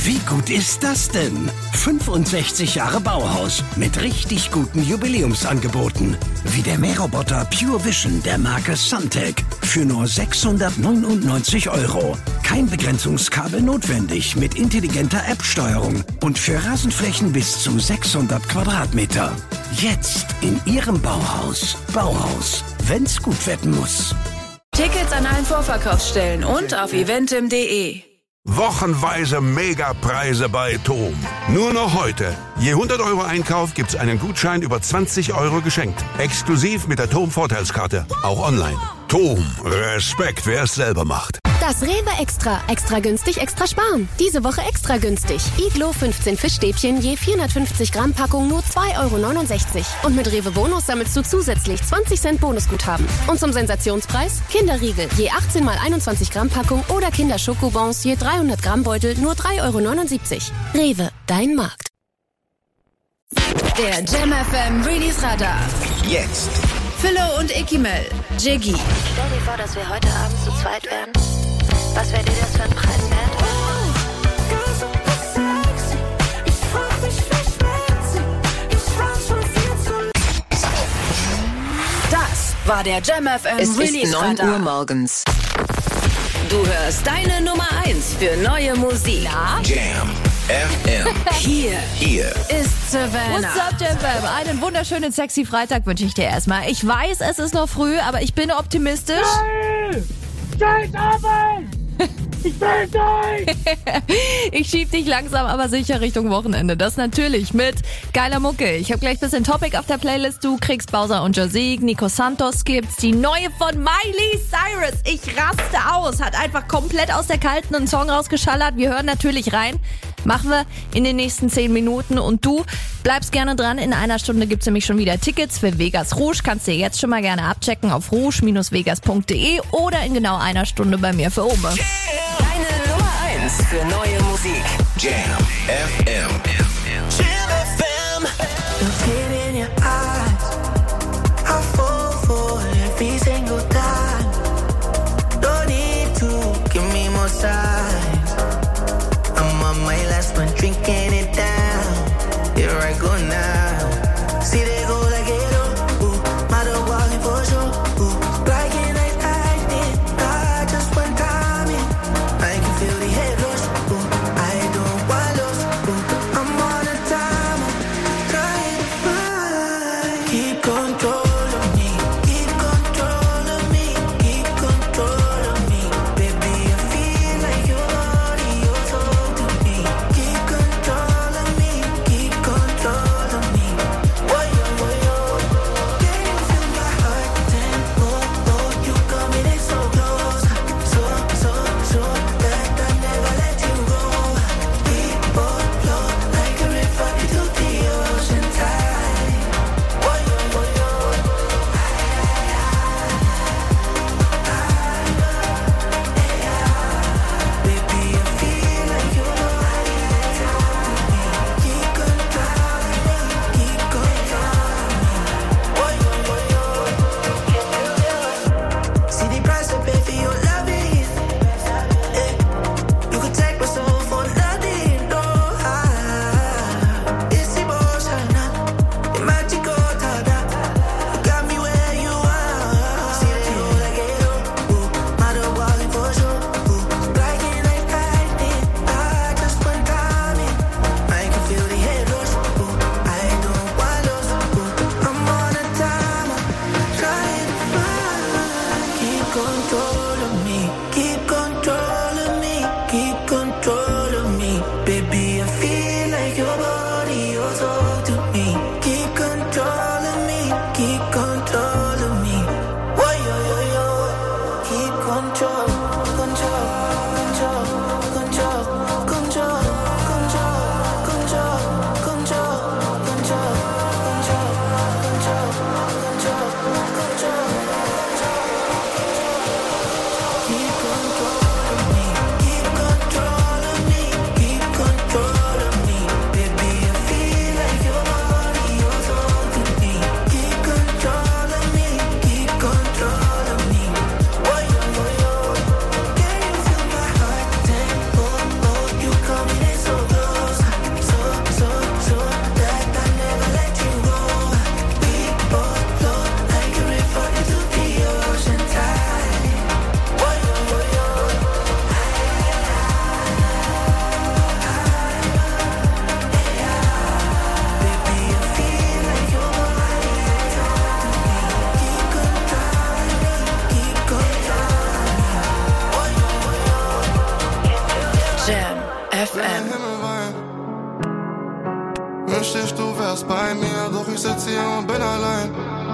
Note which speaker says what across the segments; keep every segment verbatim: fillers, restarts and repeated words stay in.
Speaker 1: Wie gut ist das denn? fünfundsechzig Jahre Bauhaus mit richtig guten Jubiläumsangeboten. Wie der Mähroboter Pure Vision der Marke Suntech für nur sechshundertneunundneunzig Euro. Kein Begrenzungskabel notwendig mit intelligenter App-Steuerung und für Rasenflächen bis zu sechshundert Quadratmeter. Jetzt in Ihrem Bauhaus. Bauhaus, wenn's gut werden muss.
Speaker 2: Tickets an allen Vorverkaufsstellen und auf eventim punkt de.
Speaker 3: Wochenweise Megapreise bei TOM. Nur noch heute. Je hundert Euro Einkauf gibt's einen Gutschein über zwanzig Euro geschenkt. Exklusiv mit der TOM Vorteilskarte. Auch online. TOM. Respekt, wer es selber macht.
Speaker 4: Das Rewe Extra. Extra günstig, extra sparen. Diese Woche extra günstig. Iglo fünfzehn Fischstäbchen je vierhundertfünfzig Gramm Packung nur zwei Euro neunundsechzig. Und mit Rewe Bonus sammelst du zusätzlich zwanzig Cent Bonusguthaben. Und zum Sensationspreis Kinderriegel je achtzehn mal einundzwanzig Gramm Packung oder Kinderschokobons je dreihundert Gramm Beutel nur drei Euro neunundsiebzig. Rewe, dein Markt.
Speaker 2: Der Jam F M Release Radar.
Speaker 1: Jetzt.
Speaker 2: Philo und Ekimel. Jiggy.
Speaker 5: Stell dir vor, dass wir heute Abend zu zweit wären. Was wäre dir das für ein Preiswert?
Speaker 2: Das war der Jam F M
Speaker 6: Es
Speaker 2: Release
Speaker 6: ist neun
Speaker 2: Radar.
Speaker 6: Uhr morgens.
Speaker 2: Du hörst deine Nummer eins für neue Musik. Ja?
Speaker 1: Jam F M.
Speaker 2: Hier,
Speaker 1: Hier
Speaker 2: ist Savannah.
Speaker 7: What's up, Jam Fam? Einen wunderschönen, sexy Freitag wünsche ich dir erstmal. Ich weiß, es ist noch früh, aber ich bin optimistisch.
Speaker 8: Scheiß Arbeit! Ich will durch!
Speaker 7: Ich schieb dich langsam, aber sicher Richtung Wochenende. Das natürlich mit geiler Mucke. Ich habe gleich bisschen Topic auf der Playlist. Du kriegst Bowser und Jazig. Nico Santos gibt's. Die neue von Miley Cyrus. Ich raste aus. Hat einfach komplett aus der Kalten einen Song rausgeschallert. Wir hören natürlich rein. Machen wir in den nächsten zehn Minuten. Und du bleibst gerne dran. In einer Stunde gibt's nämlich schon wieder Tickets für Vegas Rouge. Kannst dir jetzt schon mal gerne abchecken auf rouge Bindestrich vegas punkt de oder in genau einer Stunde bei mir für Ome.
Speaker 2: Deine Nummer eins für neue Musik.
Speaker 1: Jam F M.
Speaker 9: Jam F M. Look in your eyes. I fall for every single time. Don't need to give me more signs. I'm on my last one, drinking it down. Here I go now. See they go like it up. Ooh, my dog walking for sure. Ooh, like it like I did. I just one time in. I can feel the head rush. Ooh, I don't want lost. Ooh, I'm on a timer, trying to find. Keep control of me. Keep control of me. Keep control of me. Baby, I feel like your body, your soul to me. Keep control of me. Keep control of me. Whoa, yo, whoa, yo. Can you feel my heart tempo? Oh, you coming in so close. So, so, so that I never let you go. We both flow like a river into the ocean tide. Whoa, yo, whoa, yo. Baby, I feel like your body is on me. Keep control of me. Keep control of me. Whoa, yo, whoa, yo. See the price I pay for your loving. Eh, you could take my soul for nothing. No, ah, it's emotional, it's magical, tada. You got me where you are. See they go like it up. Ooh, my dog walking for sure. Ooh, like it like I did. I just one time in. I can feel the head rush. Ooh, I don't want lost. Ooh, I'm on a timer, trying to find. Keep control of me. Keep control of me. Keep control of me. Baby, I feel like your body, your soul to me. Keep control of me. Keep control of me. Whoa, yo, yo, yo. Keep control, control, control, control, control, control, control, control, control, control, control, control, control. Keep control of me. Keep control of me. Keep control
Speaker 2: F M.
Speaker 6: Wünschte ich, du wärst bei mir, doch ich sitz hier und bin allein.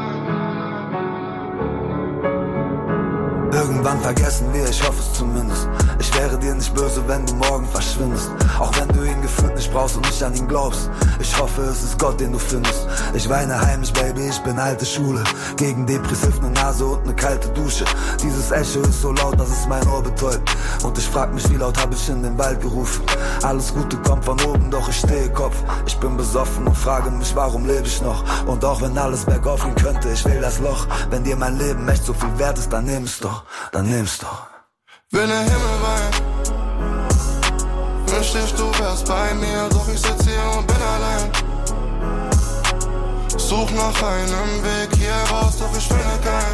Speaker 10: Irgendwann vergessen wir, ich hoffe es zumindest. Ich wäre dir nicht böse, wenn du morgen verschwindest. Auch wenn du ihn gefühlt nicht brauchst und nicht an ihn glaubst. Ich hoffe, es ist Gott, den du findest. Ich weine heimisch, Baby, ich bin alte Schule. Gegen depressiv ne Nase und ne kalte Dusche. Dieses Echo ist so laut, dass es mein Ohr betäubt. Und ich frag mich, wie laut hab ich in den Wald gerufen. Alles Gute kommt von oben, doch ich stehe Kopf. Ich bin besoffen und frage mich, warum lebe ich noch? Und auch wenn alles bergauf gehen könnte, ich will das Loch. Wenn dir mein Leben echt so viel wert ist, dann nimm es doch. Dann nimm's doch.
Speaker 6: Wenn der Himmel weint, wünschte ich, du wärst bei mir, doch ich sitz hier und bin allein. Such nach einem Weg hier raus, doch ich finde keinen.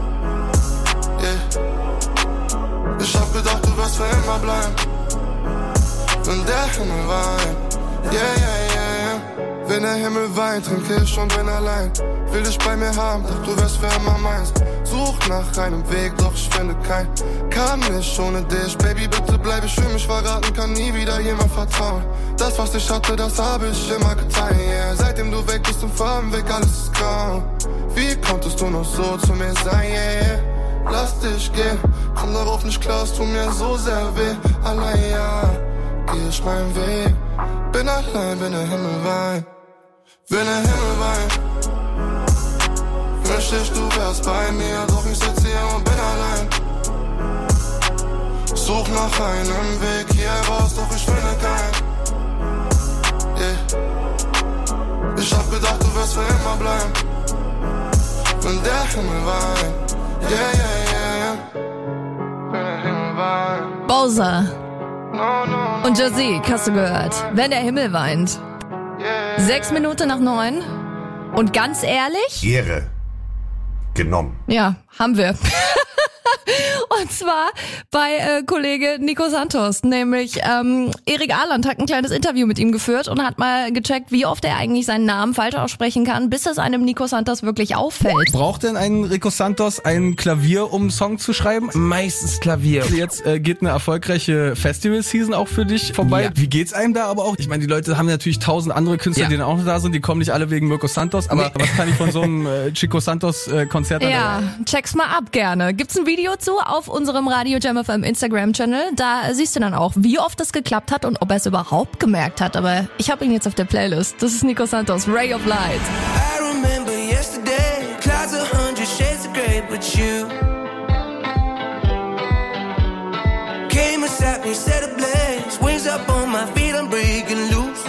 Speaker 6: Yeah. Ich hab gedacht, du wirst für immer bleiben. Wenn der Himmel weint, yeah, yeah, yeah, yeah. Wenn der Himmel weint, trinke ich und bin allein. Will dich bei mir haben, doch du wirst für immer meins. Such nach einem Weg, doch ich finde keinen. Kann nicht ohne dich, Baby, bitte bleib, ich will mich verraten, kann nie wieder jemand vertrauen. Das, was ich hatte, das habe ich immer getan, yeah. Seitdem du weg bist und Farben weg, alles ist grau. Wie konntest du noch so zu mir sein, yeah. Lass dich gehen, komm darauf nicht klar, es tut mir so sehr weh. Allein, ja, geh ich meinen Weg. Bin allein, wenn der Himmel weint. Wenn der Himmel weint, wünschte ich, du wärst bei mir, doch ich sitz hier und bin allein. Such nach einem Weg hier raus, doch ich finde keinen. Yeah. Ich hab gedacht, du wirst für immer bleiben. Wenn der Himmel weint, yeah, yeah, yeah, yeah. Wenn der Himmel weint.
Speaker 7: Bowser
Speaker 6: No, no, no.
Speaker 7: und Jazzy, hast du gehört? Wenn der Himmel weint.
Speaker 6: Yeah.
Speaker 7: Sechs Minuten nach neun. Und ganz ehrlich?
Speaker 11: Ehre genommen.
Speaker 7: Ja, haben wir. Und zwar bei äh, Kollege Nico Santos, nämlich ähm, Erik Ahland hat ein kleines Interview mit ihm geführt und hat mal gecheckt, wie oft er eigentlich seinen Namen falsch aussprechen kann, bis es einem Nico Santos wirklich auffällt.
Speaker 12: Braucht denn ein Rico Santos ein Klavier, um einen Song zu schreiben?
Speaker 13: Meistens Klavier.
Speaker 12: Jetzt äh, geht eine erfolgreiche Festival-Season auch für dich vorbei.
Speaker 13: Ja.
Speaker 12: Wie geht's einem da aber auch? Ich meine, die Leute haben natürlich tausend andere Künstler,
Speaker 13: Ja.
Speaker 12: die dann auch noch da sind. Die kommen nicht alle wegen Mirko Santos. Aber
Speaker 13: Nee.
Speaker 12: was kann ich von so einem äh, Chico Santos äh, Konzert dann
Speaker 7: Ja, check's mal ab gerne. Gibt's ein Video zu auf unserem Radio Jam F M Instagram-Channel. Da siehst du dann auch, wie oft das geklappt hat und ob er es überhaupt gemerkt hat. Aber ich habe ihn jetzt auf der Playlist. Das ist Nico Santos, Ray of Light.
Speaker 9: I remember yesterday, clouds a hundred shades of grey, but you came and sat me, set ablaze, wings up on my feet, I'm breaking loose.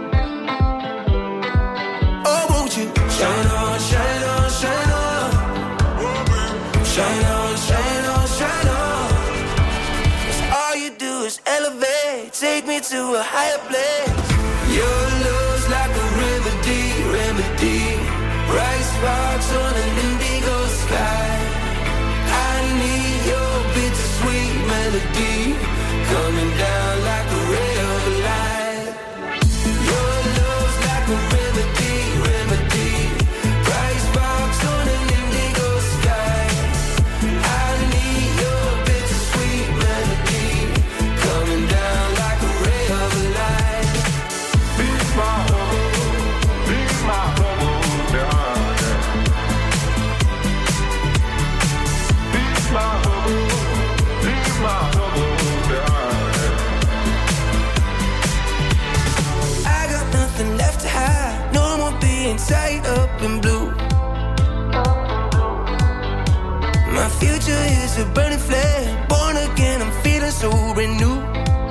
Speaker 9: Oh, won't you shine on, shine on, shine on, shine on, shine on, shine on. 'Cause all you do is elevate, take me to a higher place. Your love's like a remedy, remedy. Bright sparks on an indigo sky. I need your bittersweet melody coming down like a ray of light. Your love's like a remedy, remedy. Bright sparks on an indigo sky. I need your bittersweet melody coming down like a ray of light.
Speaker 6: Be my home, be my home, darling. Be my home, be my home, darling.
Speaker 9: I got nothing left to hide. No more being tied up in blue. My future is a burning flame. Born again, I'm feeling so renewed.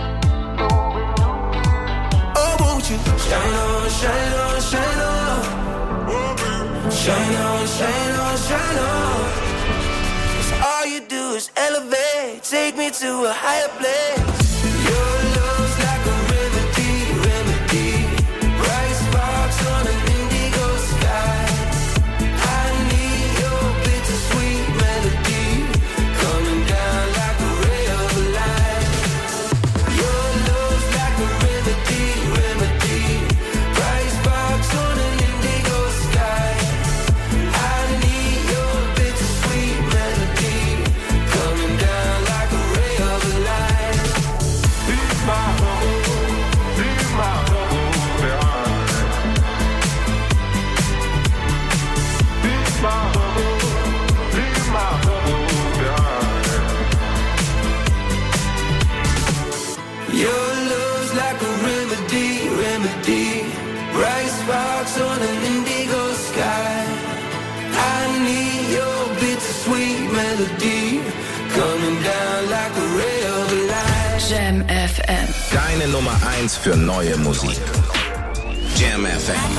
Speaker 9: Oh, won't you shine on, shine on, shine on. Shine on, shine on, shine on. 'Cause all you do is elevate, take me to a higher place. Your love's like a remedy, remedy. Bright sparks on an indigo sky. I need your bittersweet melody coming down like a ray of light. Your love's like a remedy, remedy. Bright sparks on an indigo sky. I need your bittersweet melody coming down like a ray of light. like a remedy, remedy. Bright sparks on an indigo sky. I need your bittersweet melody coming down like a ray of light.
Speaker 2: Jam F M.
Speaker 13: Deine Nummer eins für neue Musik. Jam F M.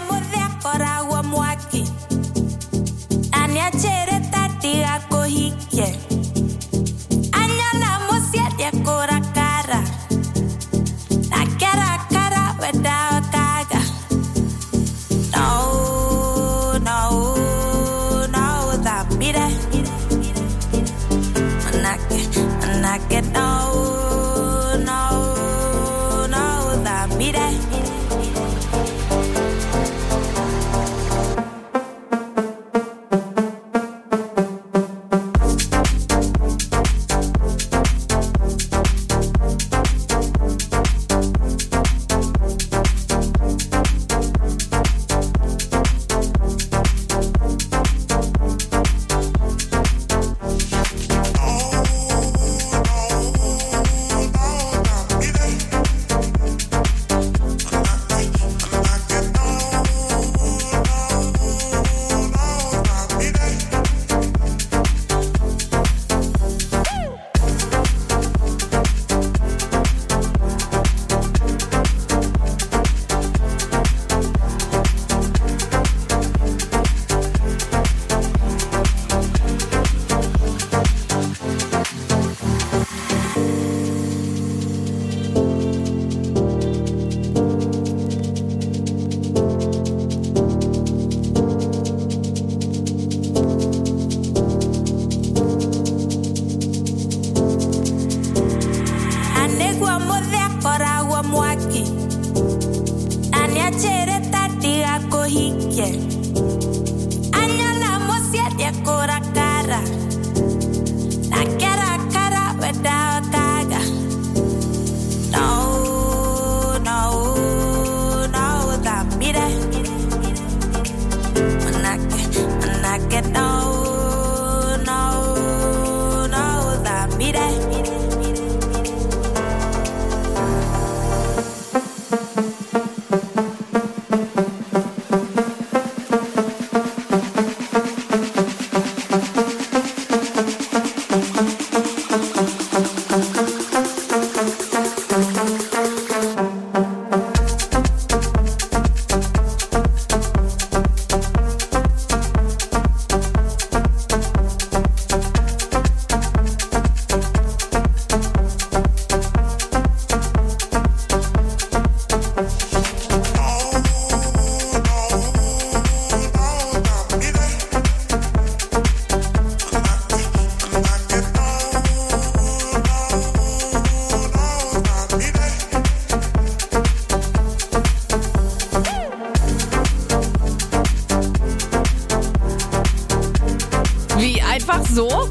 Speaker 7: So?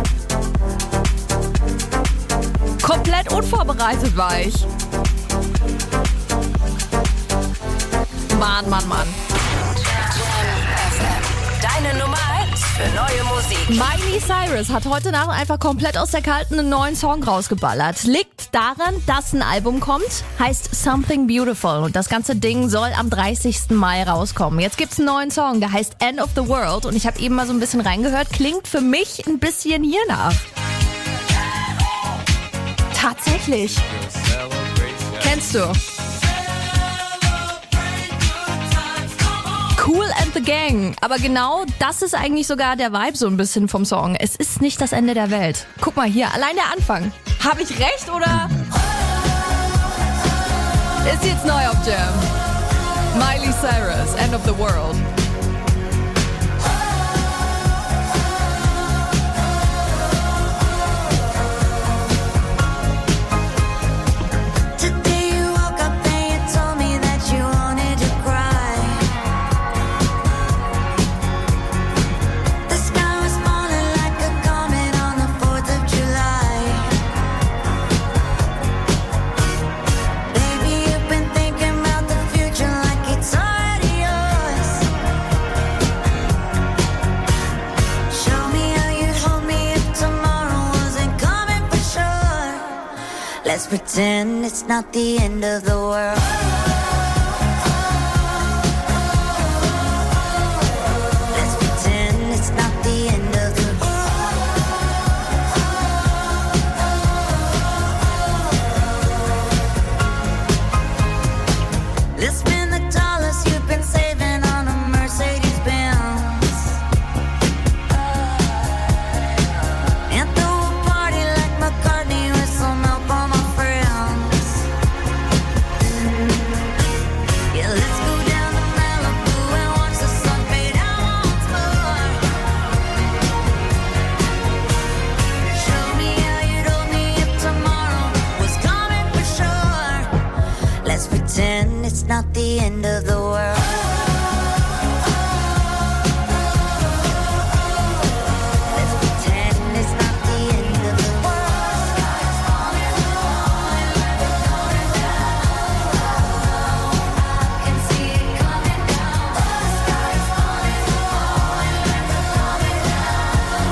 Speaker 7: Komplett unvorbereitet war ich. Mann, Mann, Mann.
Speaker 2: Deine Nummer eins für neue Musik.
Speaker 7: Miley Cyrus hat heute Nacht einfach komplett aus der Kalten einen neuen Song rausgeballert. Liegt daran, dass ein Album kommt, heißt Something Beautiful. Und das ganze Ding soll am dreißigsten Mai rauskommen. Jetzt gibt's einen neuen Song, der heißt End of the World. Und ich habe eben mal so ein bisschen reingehört. Klingt für mich ein bisschen hier nach. Tatsächlich. Kennst du? Kool and the Gang. Aber genau das ist eigentlich sogar der Vibe so ein bisschen vom Song. Es ist nicht das Ende der Welt. Guck mal hier, allein der Anfang. Habe ich recht oder? Ist jetzt neu auf Jam. Miley Cyrus, End of the World.
Speaker 14: Let's pretend it's not the end of the world. Let's pretend it's not the end of the world. Let's spend the dollars you've been saving on a Mercedes Benz and throw a party like McCartney with some help on my friends. Yeah, let's go down to Malibu and watch the sun fade out once more. Show me how you'd hold me if tomorrow was coming for sure. Let's pretend it's not the end of the world. Let's pretend it's not the end of the world. I can see it coming down. The sky's falling low and like a coming down.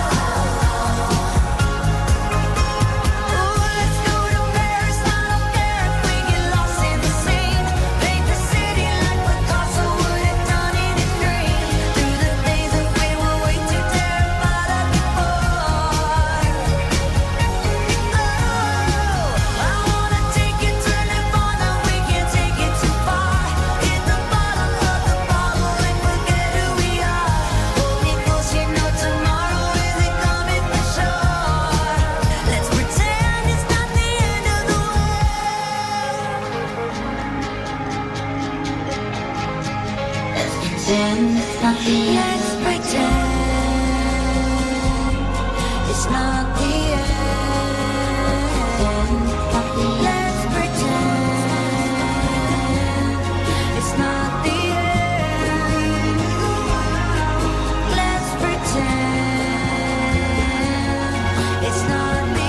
Speaker 14: Ooh, let's go to Paris. I don't care if we get lost in the scene. Paint the city like Picasso would have done in his dream. Through the things that we were way too terrified of before. Oh, I wanna take you to Nirvana. We can't take it too far. Hit the bottom of the bottle and forget who we are. Hold me close, you know tomorrow isn't coming for sure. Let's pretend it's not the end of the world. Let's pretend it's not the end. Let's pretend it's not the end. Let's pretend it's not the end. Let's pretend it's not the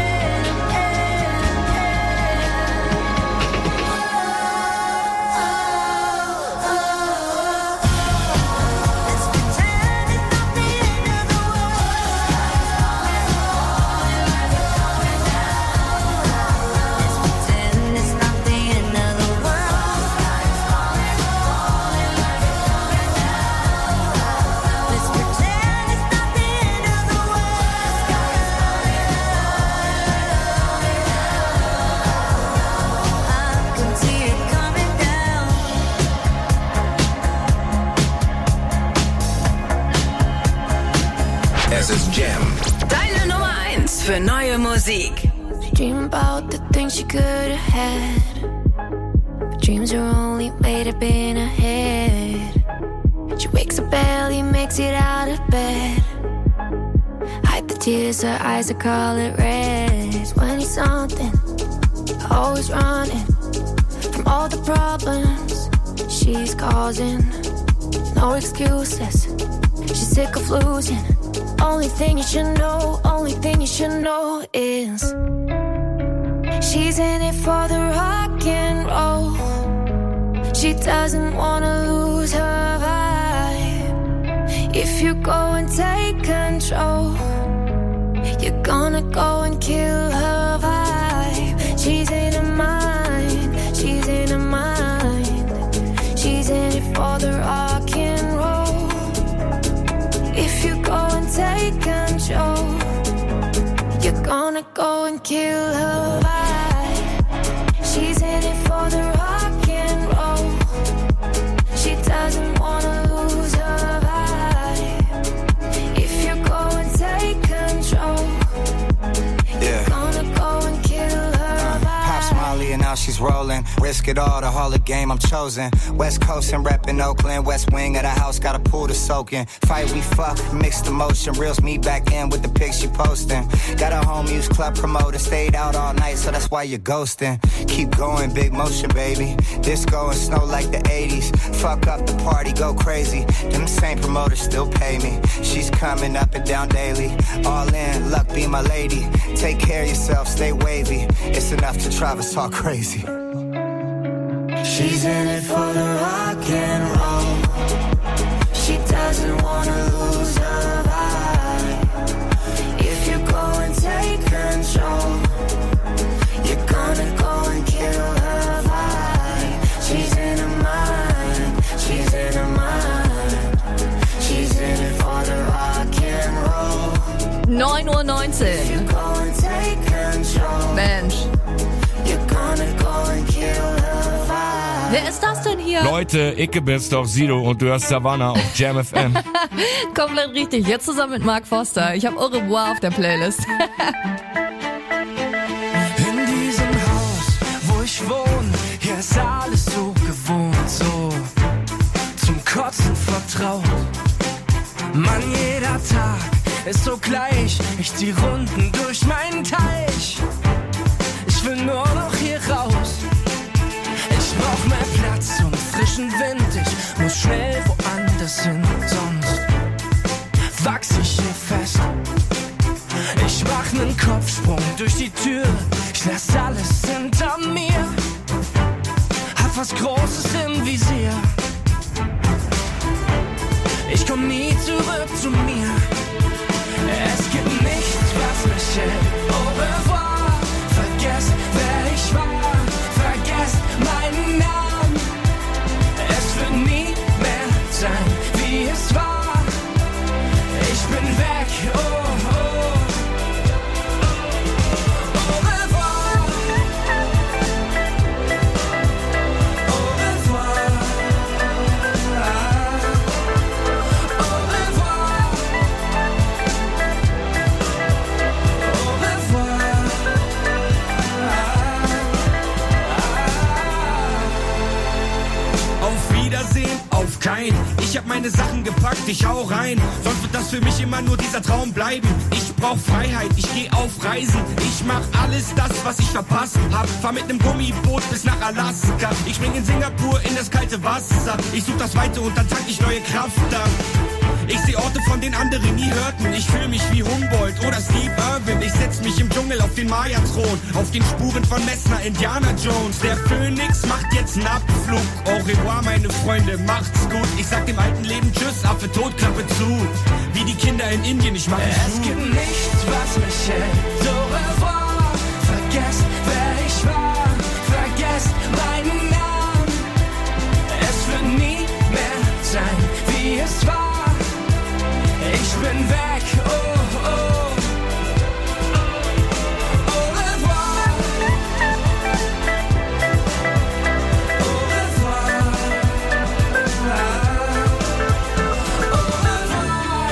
Speaker 13: Es ist Jam.
Speaker 2: Deine Nummer eins für neue Musik.
Speaker 5: Dream about the things she could have had, but dreams are only made up in her head. She wakes up early, makes it out of bed. Hide the tears, her eyes are color red. twenty something, always running from all the problems she's causing. No excuses, she's sick of losing. Only thing you should know, only thing you should know is she's in it for the rock and roll. She doesn't wanna lose her vibe. If you go and take control, you're gonna go and kill her vibe. She's in her mind, she's in her mind. She's in it for the rock and roll. If you go and take control, you're gonna go and kill her vibe. She's in it for the rock and roll. She doesn't wanna lose her vibe. If you go and take control,
Speaker 15: Yeah.
Speaker 5: you're gonna go and kill her vibe.
Speaker 15: Pop Smiley and now she's rolling. Risk it all, the Hall of Game I'm chosen. West Coast and reppin' Oakland. West wing of the house, got a pool to soak in. Fight we fuck, mixed emotion. Reels me back in with the pics she posting. Got a home use club promoter. Stayed out all night, so that's why you're ghosting. Keep going, big motion, baby. Disco and snow like the eighties. Fuck up the party, go crazy. Them same promoters still pay me. She's coming up and down daily. All in, luck be my lady. Take care of yourself, stay wavy. It's enough to drive us all crazy.
Speaker 14: She's in it for the rock and roll. She doesn't wanna lose her vibe. If you go and take control, you're gonna
Speaker 7: neunzehn. Mensch. Wer ist das denn hier?
Speaker 16: Leute, ich bin's doch Sido und du hörst Savannah auf Jam F M.
Speaker 7: Komplett richtig. Jetzt zusammen mit Mark Foster. Ich habe Au revoir auf der Playlist.
Speaker 17: In diesem Haus, wo ich wohne, hier ist alles so gewohnt, so zum Kotzen vertraut. Mann, jeder Tag ist so gleich. Ich zieh Runden durch meinen Teich. Ich will nur noch hier raus. Ich brauch mehr Platz und frischen Wind. Ich muss schnell woanders hin, sonst wachs ich hier fest. Ich mach nen Kopfsprung durch die Tür. Ich lass alles hinter mir. Hab was Großes im Visier. Ich komm nie zurück zu mir. Es gibt nichts, was mich hält. Au revoir. Vergesst, wer ich war. Vergesst meinen Namen. Es wird nie mehr sein, wie es war. Ich bin weg, oh, oh. Au revoir. Au revoir. Au revoir. Au revoir.
Speaker 18: Auf Wiedersehen, auf kein. Ich hab meine Sachen gepackt, ich hau rein. Sonst wird das für mich immer nur dieser Traum bleiben. Ich brauch Freiheit, ich geh auf Reisen. Ich mach alles das, was ich verpasst hab. Fahr mit nem Gummiboot bis nach Alaska. Ich spring in Singapur in das kalte Wasser. Ich such das Weite und dann tank ich neue Kraft da. Ich seh Orte, von denen andere nie hörten. Ich fühl mich wie Humboldt oder Steve Irwin. Ich setz mich im Dschungel auf den Maya-Thron. Auf den Spuren von Messner, Indiana Jones. Der Phönix macht jetzt einen Abflug. Au revoir, meine Freunde, macht's gut. Ich sag dem alten Leben Tschüss, Affe tot, Klappe zu. Wie die Kinder in Indien, ich mach
Speaker 17: Es
Speaker 18: Schuh.
Speaker 17: gibt nichts, was mich hält. Au revoir. Vergesst, wer ich war. Vergesst meinen Namen. Es wird nie mehr sein, wie es war. Ich bin weg, oh, oh. Au revoir. Au revoir. Au revoir.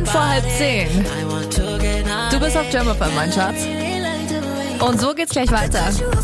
Speaker 7: vor halb zehn. Du bist auf Jam F M, mein Schatz. Und so geht's gleich weiter.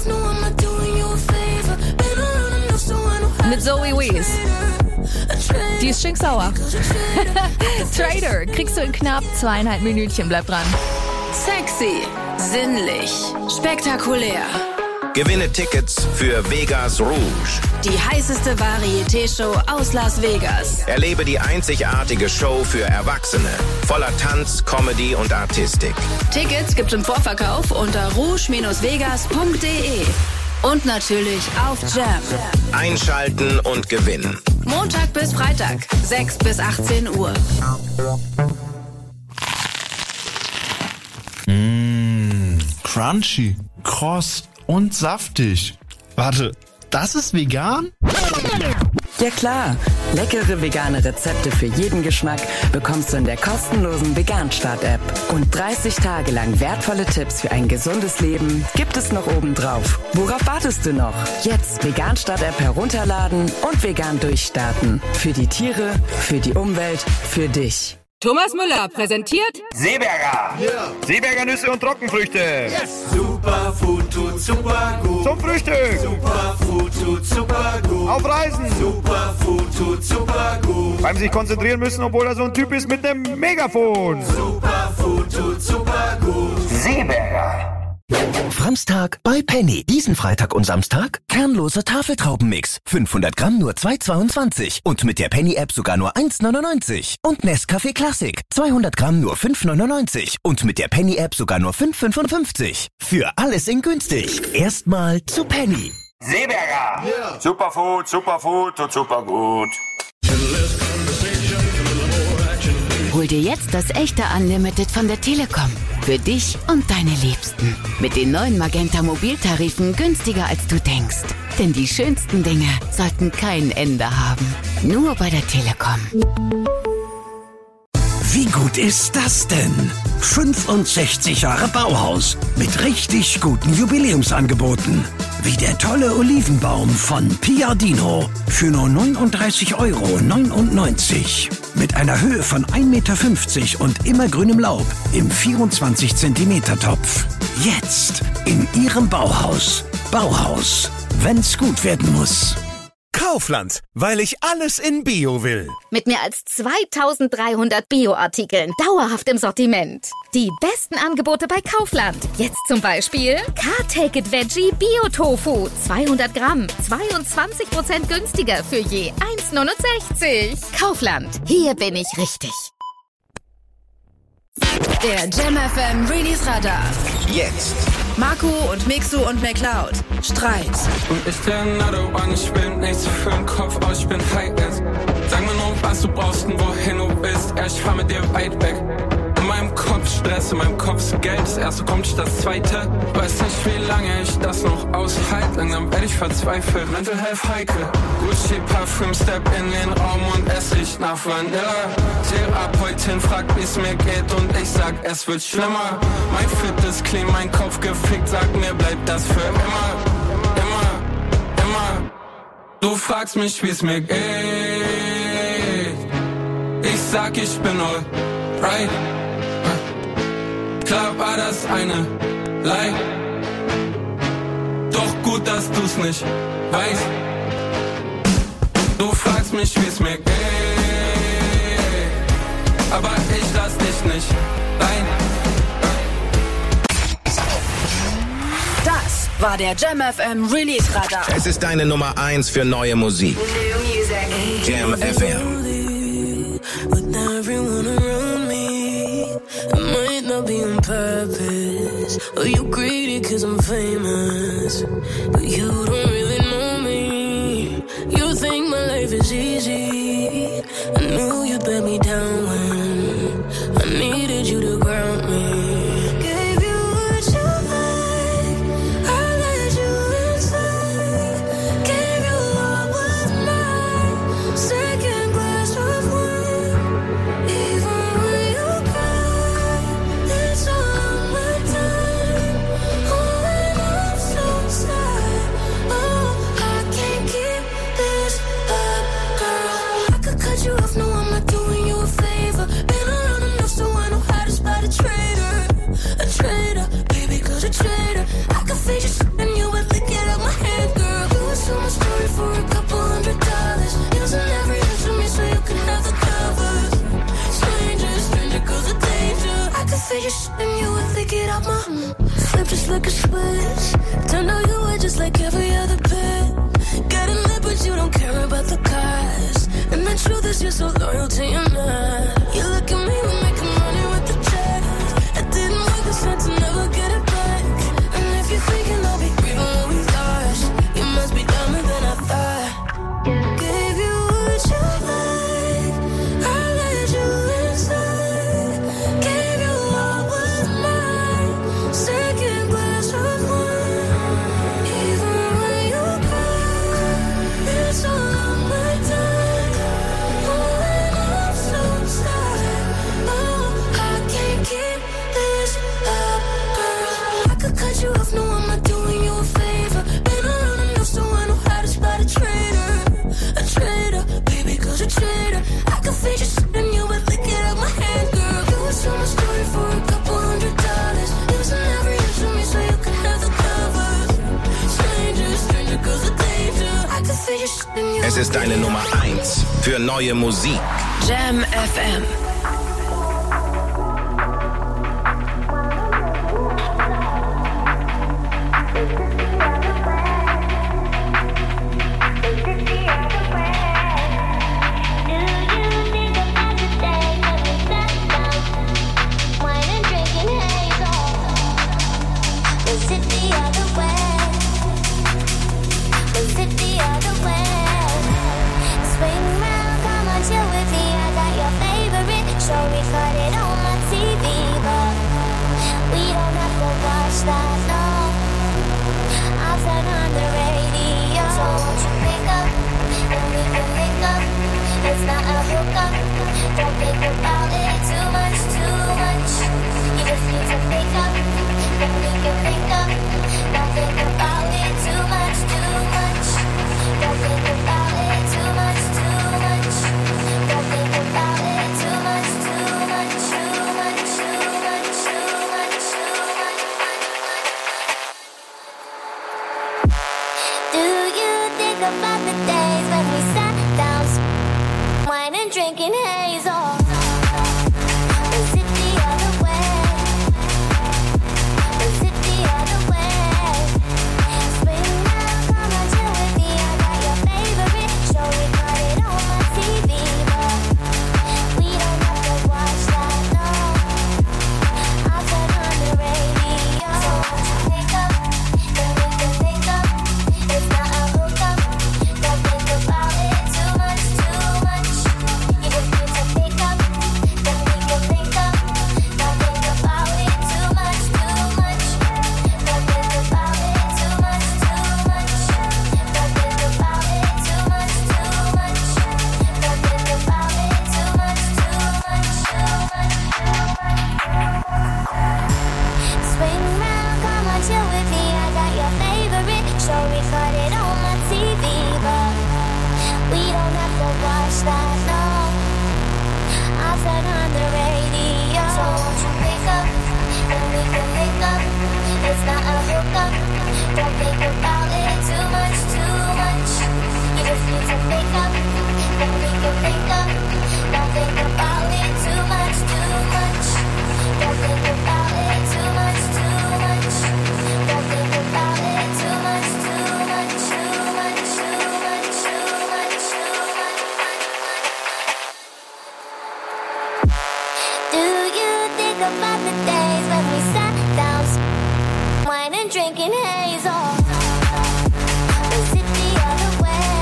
Speaker 7: Mit Zoe Wees. Die ist stinksauer. Trader kriegst du in knapp zweieinhalb Minütchen. Bleib dran.
Speaker 2: Sexy, sinnlich, spektakulär.
Speaker 13: Gewinne Tickets für Vegas Rouge.
Speaker 2: Die heißeste Varieté-Show aus Las Vegas.
Speaker 13: Erlebe die einzigartige Show für Erwachsene. Voller Tanz, Comedy und Artistik.
Speaker 2: Tickets gibt's im Vorverkauf unter rouge vegas punkt de. Und natürlich auf Jam.
Speaker 13: Einschalten und gewinnen.
Speaker 2: Montag bis Freitag, sechs bis achtzehn Uhr.
Speaker 19: Mmh, crunchy, kross und saftig. Warte, das ist vegan?
Speaker 20: Ja klar, leckere vegane Rezepte für jeden Geschmack bekommst du in der kostenlosen Vegan-Start-App. Und dreißig Tage lang wertvolle Tipps für ein gesundes Leben gibt es noch obendrauf. Worauf wartest du noch? Jetzt Vegan-Start-App herunterladen und vegan durchstarten. Für die Tiere, für die Umwelt, für dich.
Speaker 2: Thomas Müller präsentiert
Speaker 21: Seeberger. Yeah. Seeberger Nüsse und Trockenfrüchte.
Speaker 14: Yes. Superfood tut super gut.
Speaker 21: Zum Frühstück.
Speaker 14: Superfood tut super gut.
Speaker 21: Auf Reisen.
Speaker 14: Superfood tut super gut.
Speaker 21: Beim sich konzentrieren müssen, obwohl er so ein Typ ist mit einem Megafon.
Speaker 14: Superfood tut super gut.
Speaker 21: Seeberger.
Speaker 1: Framstag bei Penny. Diesen Freitag und Samstag kernloser Tafeltraubenmix. fünfhundert Gramm nur zwei Euro zweiundzwanzig. Und mit der Penny-App sogar nur eins Euro neunundneunzig. Und Nescafé Classic. zweihundert Gramm nur fünf Euro neunundneunzig. Und mit der Penny-App sogar nur fünf Euro fünfundfünfzig. Für alles in günstig. Erstmal zu Penny.
Speaker 21: Seeberger. Yeah. Superfood, Superfood und super gut.
Speaker 22: Hol dir jetzt das echte Unlimited von der Telekom. Für dich und deine Liebsten. Mit den neuen Magenta Mobiltarifen günstiger als du denkst. Denn die schönsten Dinge sollten kein Ende haben. Nur bei der Telekom.
Speaker 1: Wie gut ist das denn? fünfundsechzig Jahre Bauhaus mit richtig guten Jubiläumsangeboten. Wie der tolle Olivenbaum von Piardino für nur neununddreißig Euro neunundneunzig. Mit einer Höhe von ein Meter fünfzig und immergrünem Laub im vierundzwanzig Zentimeter Topf. Jetzt in Ihrem Bauhaus. Bauhaus, wenn's gut werden muss.
Speaker 23: Kaufland, weil ich alles in Bio will.
Speaker 24: Mit mehr als zweitausenddreihundert Bio-Artikeln dauerhaft im Sortiment. Die besten Angebote bei Kaufland. Jetzt zum Beispiel Car-Take-It Veggie Bio-Tofu. zweihundert Gramm, zweiundzwanzig Prozent günstiger für je eins Euro neunundsechzig. Kaufland, hier bin ich richtig.
Speaker 2: Der Jam F M Release Radar.
Speaker 13: Jetzt.
Speaker 2: Marco und Mixu und McCloud. Streit.
Speaker 17: Und ich der Nado an, ich bin nichts für den Kopf, aber ich bin high as. Sag mir nur, was du brauchst und wohin du willst. Ja, ich fahr mit dir weit weg. In meinem Kopf Stress, in meinem Kopf ist Geld. Das erste kommt, das zweite. Weiß nicht, wie lange ich das noch aushalte. Langsam werde ich verzweifelt. Mental Health heikel. Gucci Parfüm, Step in den Raum und ess ich nach Vanilla. Therapeutin fragt, wie's mir geht und ich sag, es wird schlimmer. Mein Fit ist clean, mein Kopf gefickt. Sag mir, bleibt das für immer. Immer, immer. Du fragst mich, wie's mir geht. Ich sag, ich bin alright. Klar war das eine Lie. Doch gut, dass du's nicht weißt. Du fragst mich, wie's mir geht. Aber ich lass dich nicht rein.
Speaker 2: Das war der Jam F M Release Radar.
Speaker 13: Es ist deine Nummer eins für neue Musik. Jam F M.
Speaker 14: With everyone around me, it might not be on purpose. Oh, you greedy cause I'm famous, but you don't really know me. You think my life is easy. I knew you'd let me down when I needed you to ground me. Gave you what you like, I let you inside. Gave you what was mine, second glass of wine. Even when you cry, it's all my time. Oh, and I'm so sad. Oh, I can't keep this up, girl. I could cut you off, no, I'm not doing you a favor. Been around enough, so out my flip just like a switch. Don't know you were just like every other bitch. Got a lip, but you don't care about the cost. And the truth is, you're so loyal to your man. You look at me, we're making money with the check. It didn't work, it's time to never get it back. And if you're thinking I'll be grieving what we lost, you must be dumber than I thought. Gave you what you like, I let you inside. Gave you all but mine, second glass of wine. Even when you cry, it's all on my time. Oh, and I'm so sorry. Oh, I can't keep this up, girl. I could cut you off, no, I'm not doing you a favor. Been around enough so I know how to spot a traitor. A traitor, baby, cause a traitor. I could fade your shit and you would lick it out my hand, girl. You would sell my story for a couple hundred dollars. It was an every inch of me so you could have the covers. Stranger, stranger, cause a danger. I could fade your shit and you
Speaker 13: Es ist deine Nummer eins für neue Musik.
Speaker 2: Jam F M.
Speaker 14: Was it the other way? Was it the other way? Swing round, come on, chill with me. I got your favorite show recorded on my T V, but we don't have to watch that, no. I'll turn on the radio. So won't you pick up and we can pick up? It's not a hookup. Don't think about it too much, too much. You just need to pick up. Then we can pick up. Don't think about it too much, too much. Don't think about it too much, too much. Don't think about it too much, too much, too much, too much, too much, too much. Do you think about the days when we sat down, wine and drinking haze off? Was it the other way? Was it the other way? Swing round, come on, chill with me. I got your favorite show recorded on my T V, but we don't have to watch that, no. I'll turn on the radio. So won't you pick up, then we can pick up. It's not a hookup. Don't think about it too much, too much. You just need to pick up, then we can pick up. Don't think about it too much, too much. Don't think about it too much, too much. Don't think about it too much, too much. Don't think about it too much, too much, too much. Swing round, come on, chill with me. I got your favorite show recorded on my T V, but we don't have to watch that, no. I'll turn on the radio. So won't you pick up, and we can pick up. It's not a hookup. Don't think about it too much, too much. You just need to pick up, then we can pick up. Don't think about it too much, too much. Don't think about it too much, too much. Don't think about it too much, too much, too much, too much, too much, too much. Do you think about the days when we sat down, wine and drinking haze off? Was it the other way?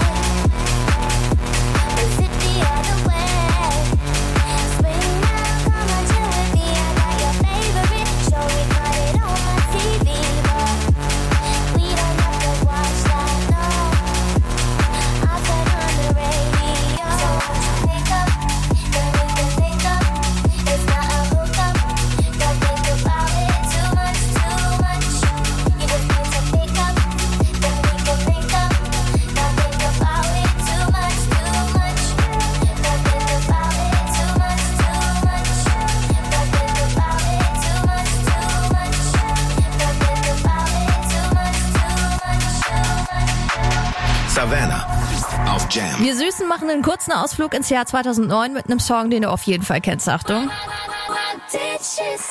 Speaker 14: Was it the other way? Swing round, come on, chill with me. I got your favorite show recorded on my T V, but we don't have to watch that, no. I'll turn on the radio. So won't you pick up, then we can pick up. It's not a hookup. Don't think about it too much, too much. You just need to pick up, then we can pick up. Don't think about it too much, too much. Don't think about it too much, too much. Don't think about it too much, too much. Don't think about it too much, too much, too much.
Speaker 13: Savannah auf Jam.
Speaker 7: Wir Süßen machen einen kurzen Ausflug ins Jahr zweitausendneun mit einem Song, den du auf jeden Fall kennst. Achtung.
Speaker 14: What did she say?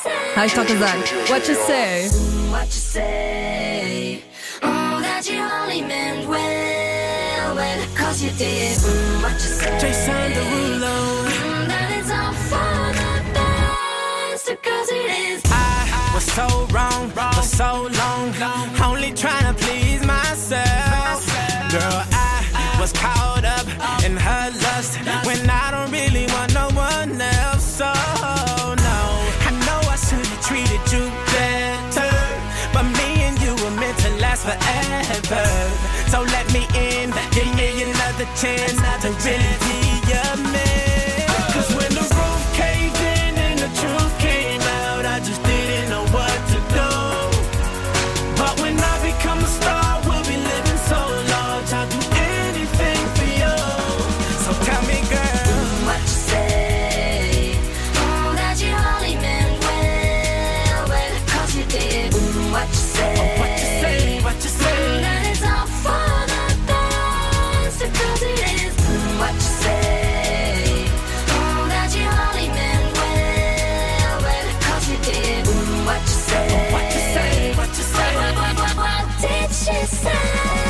Speaker 7: Hab ich doch gesagt. What you say?
Speaker 14: What you say? Oh, that you only meant well, well, cause you did. Mm, what you say?
Speaker 17: Jason Derulo.
Speaker 14: Mm, that it's all for the best, cause it is.
Speaker 17: I was so wrong for so long, only trying to please myself. Girl, I was caught up in her lust when I don't really want no one else. So no, I know I should have treated you better, but me and you were meant to last forever. So let me in, give me another chance to really be your man. Cause when the roof caved in and the truth came out, I just didn't know what to do. But when I become a star, we'll be living so large, I'll do anything for you. So tell me, girl,
Speaker 14: what you say? Oh, that you only meant well, well, cause you did. Mm, what you say?
Speaker 17: Oh, what you say, what you say?
Speaker 14: Mm, that it's all for the best, cause it is. Mm, what you say? Oh, that you only meant well, well, cause you did. Mm, what you say?
Speaker 17: Oh, what you say, what you say?
Speaker 14: What, what, what, what did she say?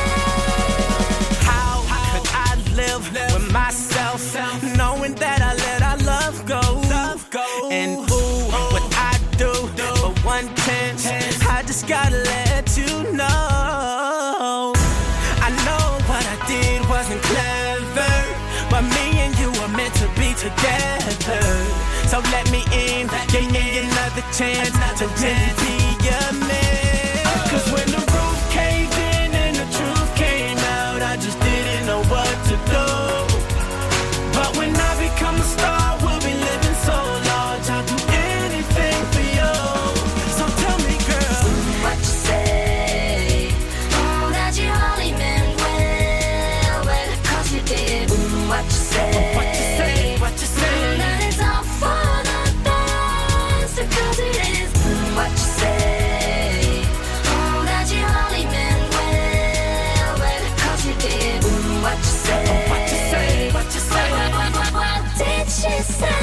Speaker 17: How could I live with myself, knowing that I let our love go? And ooh, what I do for one chance, I just gotta let you know. I know what I did wasn't clever, but me and you were meant to be together. So let me in, give me another chance to really be your man. Cause when the roof caved in and the truth came out, I just didn't know what to do. But when I become a star, we'll be living so large, I'll do anything for you. So tell me, girl,
Speaker 14: what you say? Oh, that you only meant well, well, cause you did. Mm, what you say?
Speaker 17: what you say, what you say?
Speaker 14: Mm, that it's all for the best, cause it is. Mm, what you say? Oh, that you only meant well, well, cause you did. Mm, what you say?
Speaker 17: what you say, what you say?
Speaker 14: What, what, what, what did she say?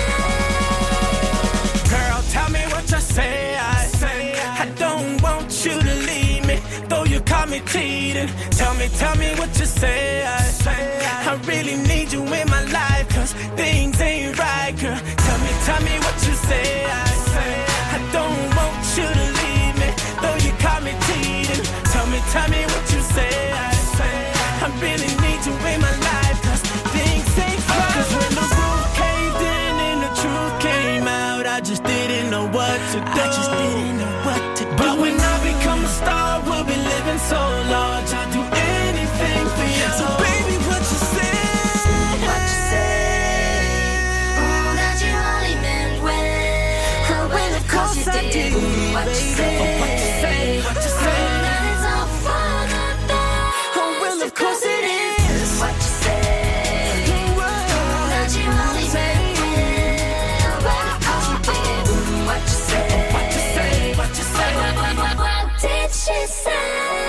Speaker 17: Girl, tell me what you say. I say I don't want you to leave me, though you caught me cheating. Tell me, tell me what you say. I say I really need you in my life, cause things ain't right, girl. Tell me, tell me what you say. I say I don't want you to leave me, though you caught me cheating. Tell me, tell me what you say. I say I really need you in my life, cause things ain't right. Cause when the roof caved in and the truth came out, I just didn't know what to do. I just didn't know what to do. But when I become a star, we'll be living so large, I'll do anything for you. So baby, what you say?
Speaker 14: What you say? Oh, that you only meant well, oh, well, of course you did. Mm, what you say?
Speaker 17: Oh, what you say, what you say?
Speaker 14: Oh, that it's all for the best,
Speaker 17: Oh, well, of course it is.
Speaker 14: what you say? Oh, that you only meant well, well, of course you did. Mm, what you say?
Speaker 17: What you say, what you say?
Speaker 14: What, what, what, what did she say?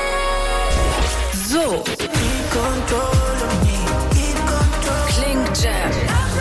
Speaker 2: So klingt Jam.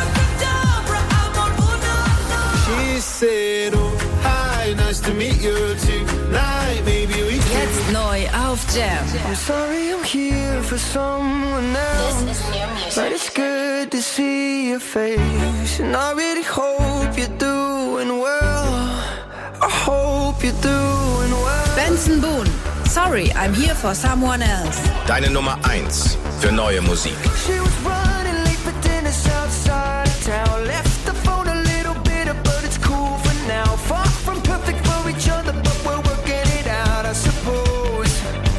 Speaker 3: She said, oh, hi, nice to meet you tonight. Maybe we can.
Speaker 2: Jetzt neu auf Jam.
Speaker 9: I'm sorry I'm here for someone else, but it's good to see your face. And I really hope you're doing well. I hope you're doing well.
Speaker 2: Benson Boone. Sorry, I'm here for someone else.
Speaker 13: Deine Nummer eins für neue Musik.
Speaker 9: She was running late for dinner outside of town. Left the phone a little bitter, but it's cool for now. Far from perfect for each other, but we're working it out, I suppose.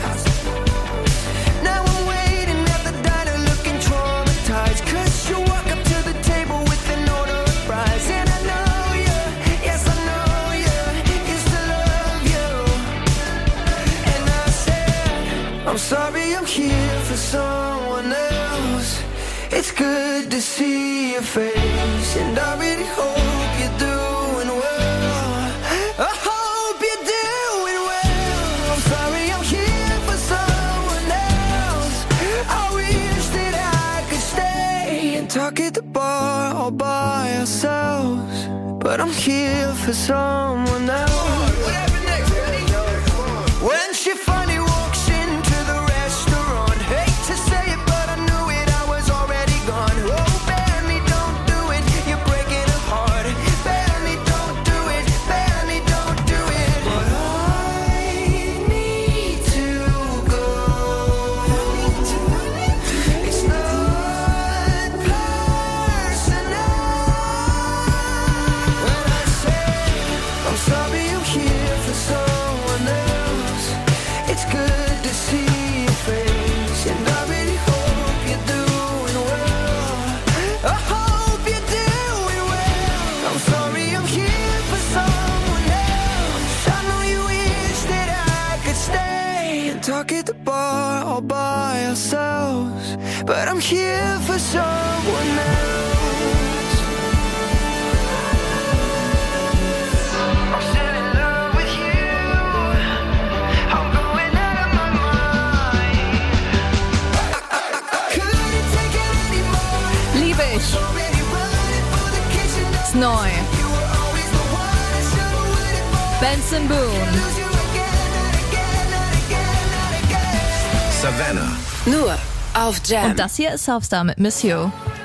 Speaker 9: Now I'm waiting at the diner looking traumatized, cause you walk up to the table with an order of fries. And I know you, yes I know you, used to love you. And I said, I'm sorry I'm here for someone else. It's good to see your face, and I really hope you're doing well. I hope you're doing well. I'm sorry I'm here for someone else. I wish that I could stay and talk
Speaker 17: talk at the bar all by ourselves, but I'm here for someone else. When she finally walks into the restaurant, hate to say it, but I knew it, I was already gone. Oh, Benny, don't do it, you're breaking her heart. Benny, don't do it, Benny, don't do it. But I need to go. It's not personal. When I say I'm sorry, I'm here for someone else. It's good to see your face, and I really hope you're doing well. I hope you're doing well. I'm sorry, I'm here for someone else. I know you wish that I could stay and talk at the bar all by ourselves, but I'm here for someone else. I'm still in love with you. I'm going out of my mind. Couldn't take it anymore.
Speaker 7: Liebe ich.
Speaker 17: So many running for the kitchen.
Speaker 7: Ist neu.
Speaker 17: You were always the one I should've waited for.
Speaker 7: Benson Boone.
Speaker 17: Lose you again, not again, not again, not again.
Speaker 13: Savannah.
Speaker 2: Nur auf Jam.
Speaker 7: Und das hier ist Selfstar mit Miss You.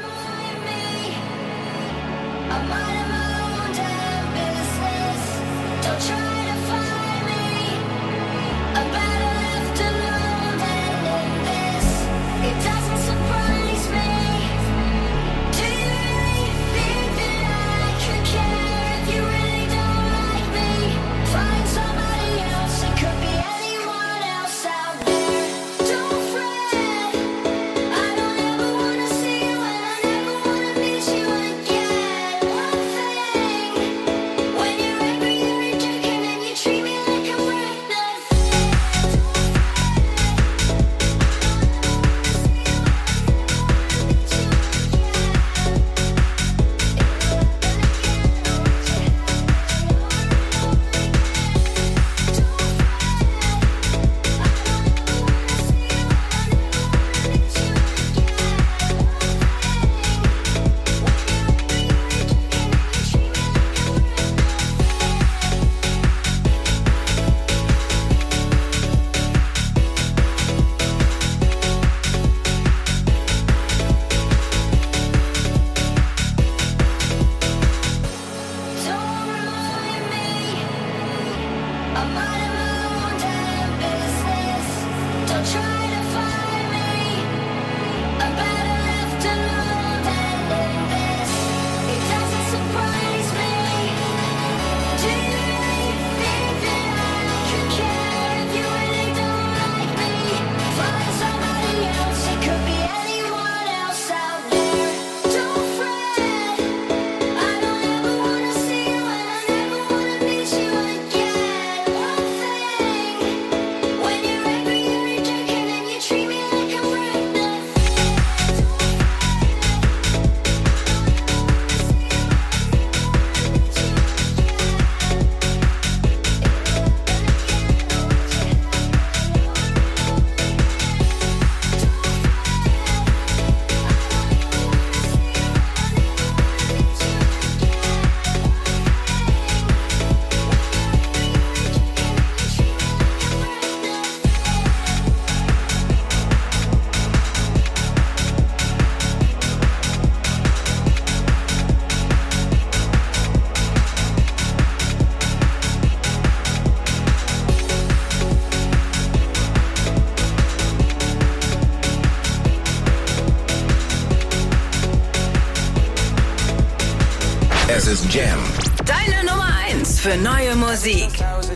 Speaker 13: Es ist Jam.
Speaker 2: Deine Nummer eins für neue Musik.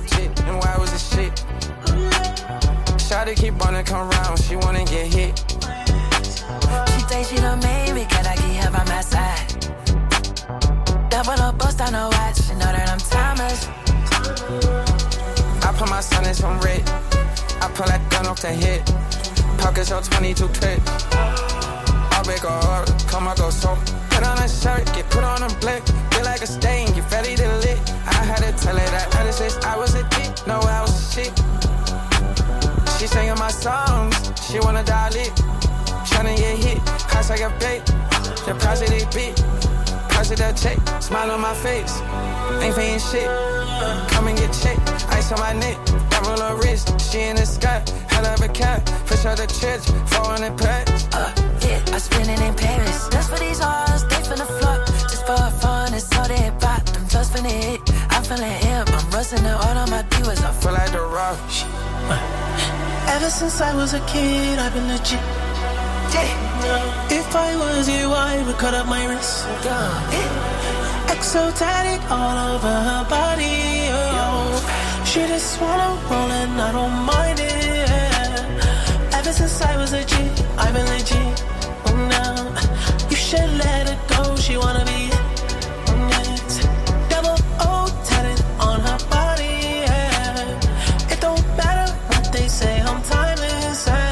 Speaker 17: Shawty keep wanna come round, she wanna get hit. She thinks she done made me, can I get her by my side? Double up, bust on her watch, she know that I'm timeless. I put my son in some red, I pull that gun off the hip. Pockets on twenty-two clip. I'll make her hard, come I go so. Put on a shirt, get put on a blick. Feel like a stain, get ready to lit. I had to tell her that other sis, I was a dick, no I was a shit. She singing my songs, she wanna dial it. Tryna get hit, cause I got bait.
Speaker 4: The price of this bitch, price of that check, smile on my face. Ain't paying shit, come and get checked. Ice on my neck, diamond on wrist. She in the sky, hell of a cat. Fish out the church, four hundred packs.
Speaker 8: Uh, yeah, I spend it in Paris. That's for these hoes, they finna flock. Just for fun, it's all they bought. Them just finna hit, I'm feeling hip. I'm rusting the all on my divas. I feel like the rock.
Speaker 10: Ever since I was a kid, I've been legit. Yeah. If I was you, I would cut up my wrist. Yeah. Exotic all over her body. Oh. She just wanna roll and I don't mind it. Yeah. Ever since I was a G, I've been legit. Oh, now you should let her go. She wanna be it. Yes. Double O tatted on her body. Yeah. It don't matter what they say. I'm timeless. Yeah.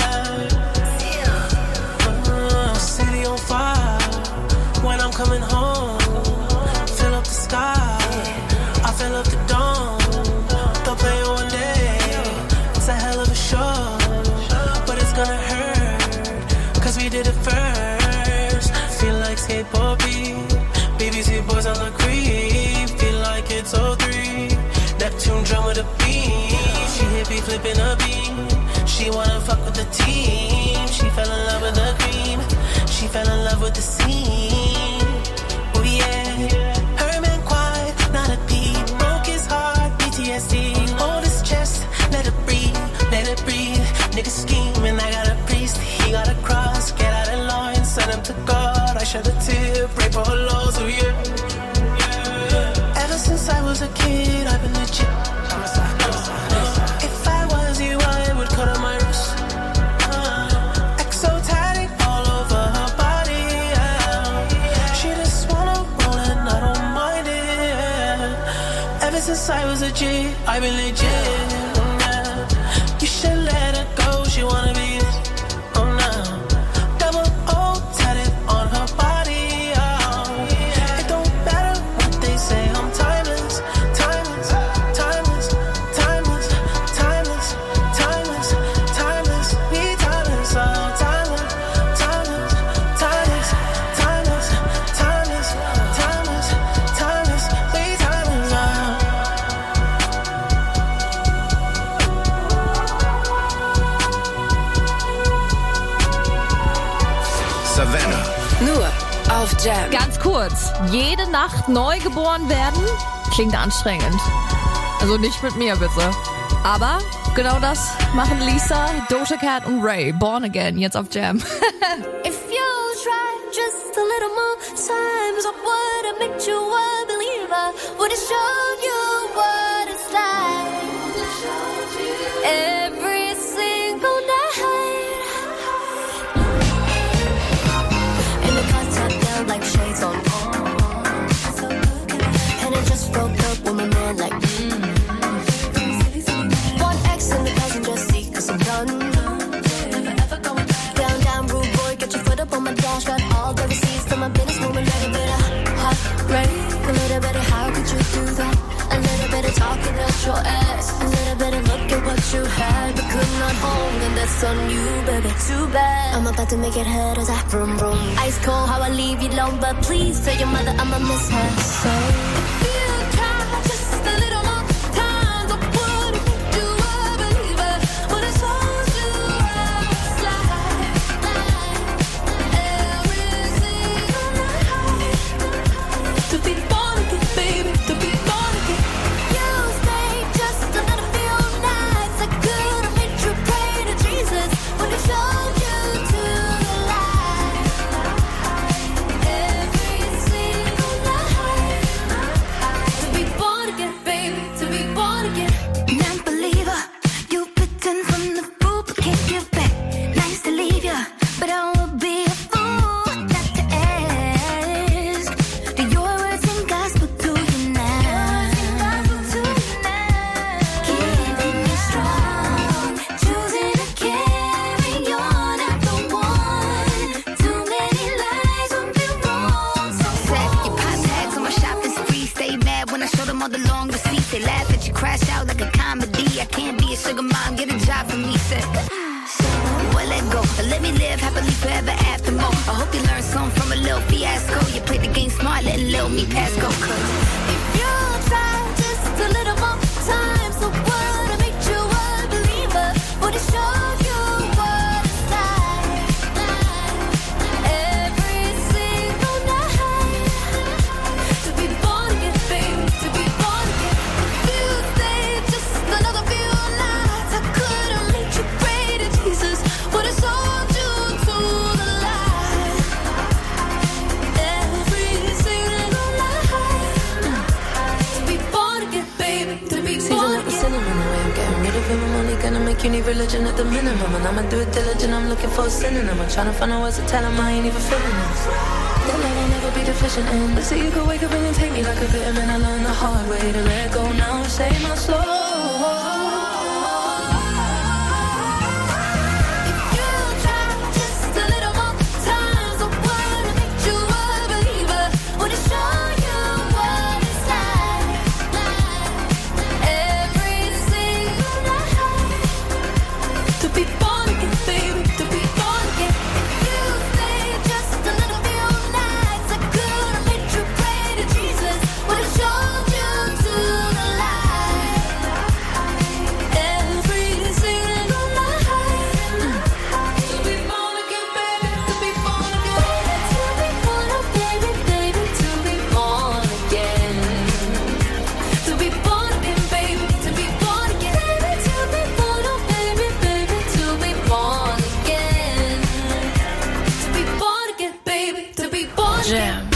Speaker 10: Uh, city on fire. When I'm coming home, fill up the sky. I fill up the dome. Don't play it one day. It's a hell of a show, but it's gonna hurt. Cause we did it first. Feel like skateboard beat. B B C boys on the creep. Feel like it's oh three. Neptune drum with a beat. She hit me flipping a beat. She wanna fuck with the team. She fell in love with the cream. She fell in love with the scene. Oh yeah. Her man quiet, not a peep. Broke his heart, P T S D. Hold his chest, let it breathe, let it breathe. Nigga scheming, I got a priest. He got a cross, get out of line, send him to God. I shed a tear, pray for her loss, oh yeah. Ever since I was a kid, I've been legit. If I was you, I would cut on my wrist. Exotic all over her body. Yeah. She just wanna roll and I don't mind it. Yeah. Ever since I was a G, I've been legit. Yeah. You should let her go. She wanna be it. Oh no. Double O tatted on her body. Yeah. It don't matter what they say. I'm timeless, timeless, timeless, timeless, timeless, timeless, timeless. We timeless, oh timeless, timeless, timeless, timeless, timeless, timeless, timeless. We timeless, oh.
Speaker 13: Savannah.
Speaker 2: Nur auf Jam.
Speaker 7: Ganz kurz, jede Nacht neu geboren werden, klingt anstrengend. Also nicht mit mir bitte. Aber genau das machen Lisa, Doja Cat und Ray. Born Again, jetzt auf Jam.
Speaker 14: If you try just a little more times, I would have made you a believer. Would have shown you what it's like. Every single night. And the contact down like shades on. And it just broke up with my man like mm. One X in the passenger seat cause I'm done. Down, down, rude boy, get your foot up on my dash. Got all the receipts for my business moving. Little bit of hot rain, a little bit of how could you do that? A little bit of talking at your ass, a little bit of look at what you had but could not hold, and that's on you, baby. Too bad. I'm about to make it hurt as I vroom vroom. Ice cold, how I leave you alone, but please tell your mother I'ma miss her. So if you try just a little more time, I would've made you a believer. Would have told you it's like every single night. To be born again, baby, to be born again. You stay just a little few nights. I could've made you pray to Jesus. Would have showed you to the light. Every single night. To be born again, baby, to be born again. Non-believer, you bitten from the fruit but can't give back. Nice to leave ya, but I would be a fool not to ask. Do your words and gospel to you now? Keeping you strong, choosing to carry on after one. Too many lies won't be wrong. So
Speaker 11: Set your pop tags on my shopping spree. Stay mad when I show them all the long receipts. They laugh at you, crash out like a comedy. I can't be a sugar mom, get a job for me. Said, well, let go. Let me me live happily forever after more. I hope you learned something from a little fiasco. You played the game smart, letting little me pass go. Cause if you try just a little more time, so what? I make you a believer. Would it show you what it's like? Every single night to be born again, baby, to be born again. If you stay just another few nights, I could have made you pray to Jesus. Would have sold you to the light. Every single night to be born again, baby, to be born again.
Speaker 8: Cinnamon, the way I'm getting rid of him, I'm only gonna make you need religion at the minimum. And I'ma do it diligent, I'm looking for a synonym. I'm trying to find out what's to tell him, I ain't even feeling this. That love will never be deficient in. But see, you could wake up and take me like a vitamin. I learned the hard way to let go now, save my soul.
Speaker 2: Jam.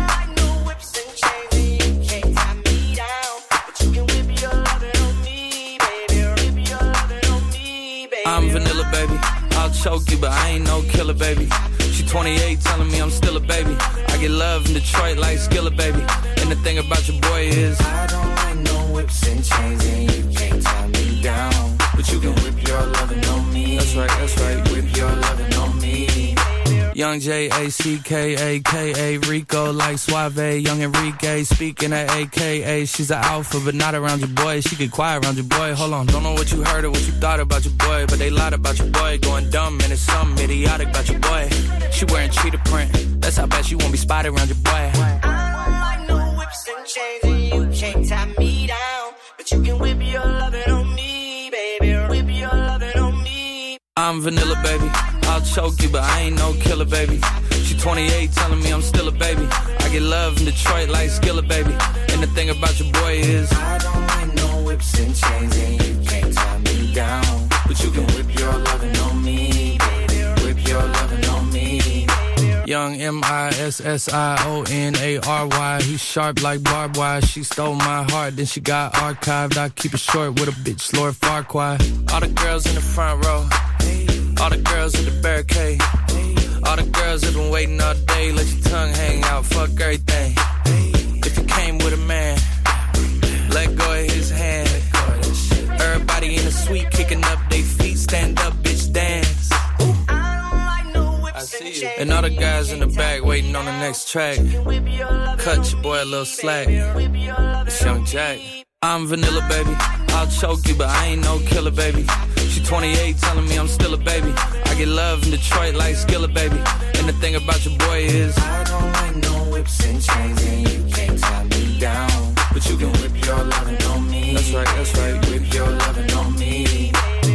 Speaker 4: I'm vanilla, baby. I'll choke you, but I ain't no killer, baby. She twenty-eight, telling me I'm still a baby. I get love in Detroit like Skillet, baby. And the thing about your boy is I don't like no whips and chains, and you can't tie me down. But you can whip your lovin' on me. That's right, that's right. Whip your lovin' on me. Young J A C K A K A Rico like Suave. Young Enrique speaking at A K A. She's an alpha but not around your boy. She get quiet around your boy. Hold on, don't know what you heard or what you thought about your boy, but they lied about your boy. Going dumb and it's something idiotic about your boy. She wearing cheetah print. That's how bad she won't be spotted around your boy.
Speaker 10: I don't like no whips and chains, and you can't tie me down. But you can whip your lovin' on me, baby. Whip your lovin' on me.
Speaker 4: I'm vanilla, baby. I'll choke you, but I ain't no killer, baby. She twenty-eight, telling me I'm still a baby. I get love in Detroit like Skillet, baby. And the thing about your boy is I don't like no whips and chains, and you can't tie me down. But you can whip your lovin' on me, baby. Whip your lovin' on me. Young M I S S I O N A R Y. He's sharp like barbed wire. She stole my heart, then she got archived. I keep it short with a bitch, Lord Farquaad. All the girls in the front row, all the girls at the barricade, all the girls that been waiting all day. Let your tongue hang out, fuck everything. If you came with a man, let go of his hand. Everybody in the suite kicking up their feet. Stand up, bitch, dance. I see you. And all the guys in the back waiting on the next track. Cut your boy a little slack. It's Young Jack. I'm vanilla, baby. I'll choke you, but I ain't no killer, baby. She twenty-eight, telling me I'm still a baby. I get love in Detroit like Skillet, baby. And the thing about your boy is I don't like no whips and chains, and you can't tie me down. But you can whip your lovin' on me. That's right, that's right. Whip your lovin' on me.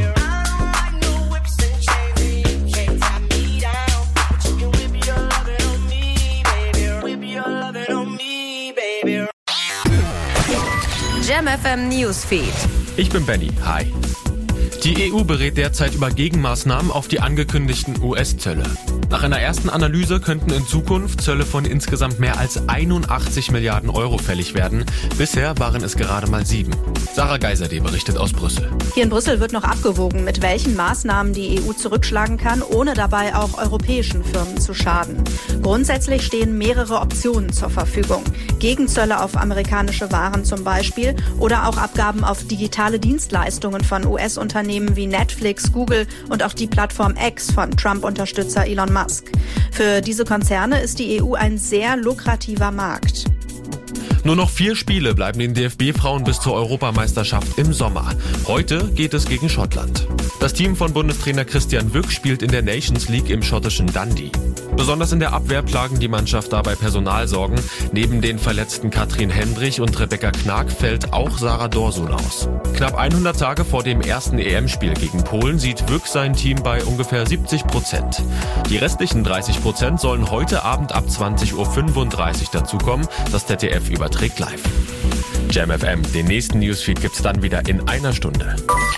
Speaker 2: Jam F M Newsfeed.
Speaker 5: Ich bin Benny. Hi. Die E U berät derzeit über Gegenmaßnahmen auf die angekündigten U S-Zölle. Nach einer ersten Analyse könnten in Zukunft Zölle von insgesamt mehr als einundachtzig Milliarden Euro fällig werden. Bisher waren es gerade mal sieben. Sarah Geiserde berichtet aus Brüssel.
Speaker 6: Hier in Brüssel wird noch abgewogen, mit welchen Maßnahmen die E U zurückschlagen kann, ohne dabei auch europäischen Firmen zu schaden. Grundsätzlich stehen mehrere Optionen zur Verfügung. Gegenzölle auf amerikanische Waren zum Beispiel oder auch Abgaben auf digitale Dienstleistungen von U S-Unternehmen wie Netflix, Google und auch die Plattform X von Trump-Unterstützer Elon Musk. Für diese Konzerne ist die E U ein sehr lukrativer Markt.
Speaker 5: Nur noch vier Spiele bleiben den D F B-Frauen bis zur Europameisterschaft im Sommer. Heute geht es gegen Schottland. Das Team von Bundestrainer Christian Wück spielt in der Nations League im schottischen Dundee. Besonders in der Abwehr plagen die Mannschaft dabei Personalsorgen. Neben den verletzten Katrin Hendrich und Rebecca Knag fällt auch Sarah Dorsun aus. Knapp hundert Tage vor dem ersten E M-Spiel gegen Polen sieht Wück sein Team bei ungefähr siebzig Prozent. Die restlichen dreißig Prozent sollen heute Abend ab zwanzig Uhr fünfunddreißig dazukommen. Das Z D F überträgt live. Jam F M, den nächsten Newsfeed gibt's dann wieder in einer Stunde.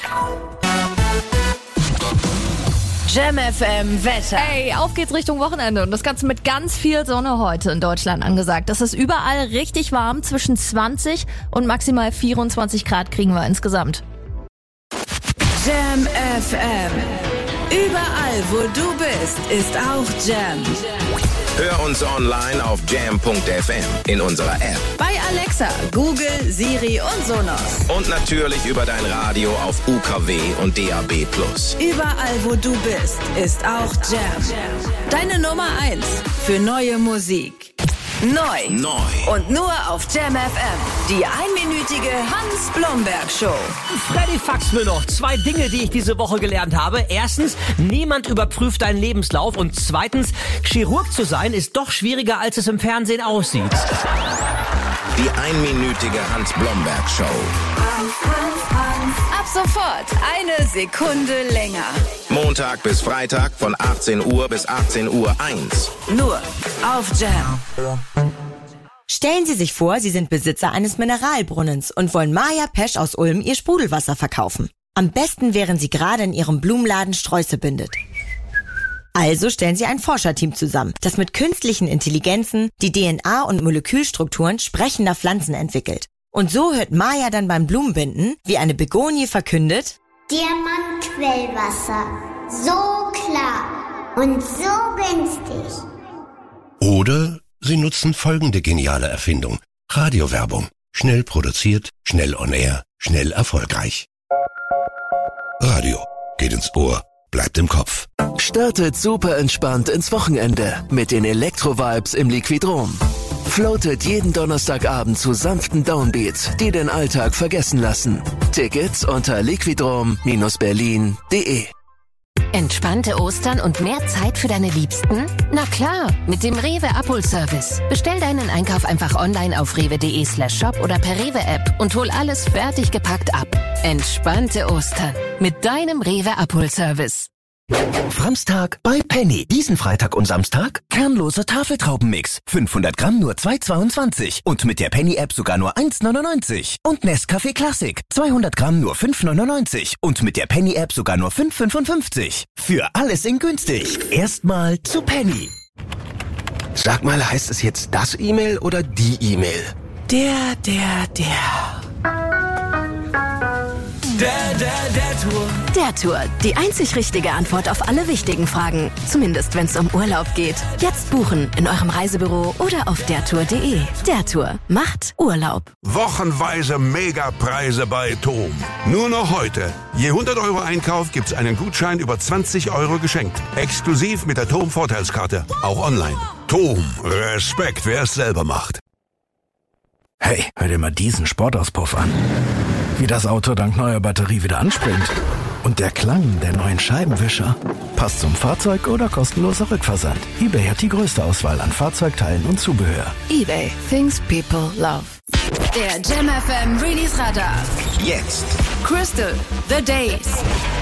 Speaker 7: Jam F M Wetter. Ey, auf geht's Richtung Wochenende und das Ganze mit ganz viel Sonne heute in Deutschland angesagt. Das ist überall richtig warm, zwischen zwanzig und maximal vierundzwanzig Grad kriegen wir insgesamt.
Speaker 12: Jam F M. Überall, wo du bist, ist auch Jam.
Speaker 13: Hör uns online auf jam punkt f m, in unserer App.
Speaker 12: Bei Alexa, Google, Siri und Sonos.
Speaker 13: Und natürlich über dein Radio auf U K W und D A B plus.
Speaker 12: Überall, wo du bist, ist auch Jam. Deine Nummer eins für neue Musik. Neu.
Speaker 13: Neu.
Speaker 12: Und nur auf Jam F M. Die einminütige Hans-Blomberg-Show.
Speaker 15: Freddy, fax mir noch zwei Dinge, die ich diese Woche gelernt habe. Erstens, niemand überprüft deinen Lebenslauf. Und zweitens, Chirurg zu sein ist doch schwieriger, als es im Fernsehen aussieht.
Speaker 13: Die einminütige Hans-Blomberg-Show.
Speaker 12: Ab sofort eine Sekunde länger.
Speaker 13: Montag bis Freitag von achtzehn Uhr bis achtzehn Uhr eins.
Speaker 12: Nur auf Jam.
Speaker 16: Stellen Sie sich vor, Sie sind Besitzer eines Mineralbrunnens und wollen Maja Pesch aus Ulm Ihr Sprudelwasser verkaufen. Am besten, während sie gerade in Ihrem Blumenladen Sträuße bindet. Also stellen Sie ein Forscherteam zusammen, das mit künstlichen Intelligenzen die D N A und Molekülstrukturen sprechender Pflanzen entwickelt. Und so hört Maja dann beim Blumenbinden, wie eine Begonie verkündet:
Speaker 18: Diamantquellwasser. So klar und so günstig.
Speaker 25: Oder Sie nutzen folgende geniale Erfindung. Radiowerbung. Schnell produziert, schnell on air, schnell erfolgreich. Radio. Geht ins Ohr, bleibt im Kopf.
Speaker 26: Startet super entspannt ins Wochenende mit den Elektro-Vibes im Liquidrom. Floatet jeden Donnerstagabend zu sanften Downbeats, die den Alltag vergessen lassen. Tickets unter liquidrom Bindestrich berlin Punkt de.
Speaker 22: Entspannte Ostern und mehr Zeit für deine Liebsten? Na klar, mit dem Rewe Abholservice. Bestell deinen Einkauf einfach online auf rewe punkt de slash shop oder per Rewe App und hol alles fertig gepackt ab. Entspannte Ostern mit deinem Rewe Abholservice.
Speaker 27: Framstag bei Penny. Diesen Freitag und Samstag kernloser Tafeltraubenmix. fünfhundert Gramm nur zwei Euro zweiundzwanzig. Und mit der Penny-App sogar nur eins Euro neunundneunzig. Und Nescafé Classic. zweihundert Gramm nur fünf Euro neunundneunzig. Und mit der Penny-App sogar nur fünf Euro fünfundfünfzig. Für alles in günstig. Erstmal zu Penny.
Speaker 28: Sag mal, heißt es jetzt das E-Mail oder die E-Mail?
Speaker 12: Der, der, der.
Speaker 15: Der, der, der Tour.
Speaker 22: Der Tour, die einzig richtige Antwort auf alle wichtigen Fragen. Zumindest wenn es um Urlaub geht. Jetzt buchen in eurem Reisebüro oder auf dertour punkt de. Der Tour macht Urlaub.
Speaker 29: Wochenweise Megapreise bei Tom. Nur noch heute. Je hundert Euro Einkauf gibt's einen Gutschein über zwanzig Euro geschenkt. Exklusiv mit der Tom Vorteilskarte. Auch online. Tom, Respekt, wer es selber macht.
Speaker 30: Hey, hör dir mal diesen Sportauspuff an. Wie das Auto dank neuer Batterie wieder anspringt. Und der Klang der neuen Scheibenwischer. Passt zum Fahrzeug oder kostenloser Rückversand. eBay hat die größte Auswahl an Fahrzeugteilen und Zubehör.
Speaker 12: eBay. Things people love. Der Jam F M Release Radar.
Speaker 13: Jetzt.
Speaker 12: Crystal. The Days.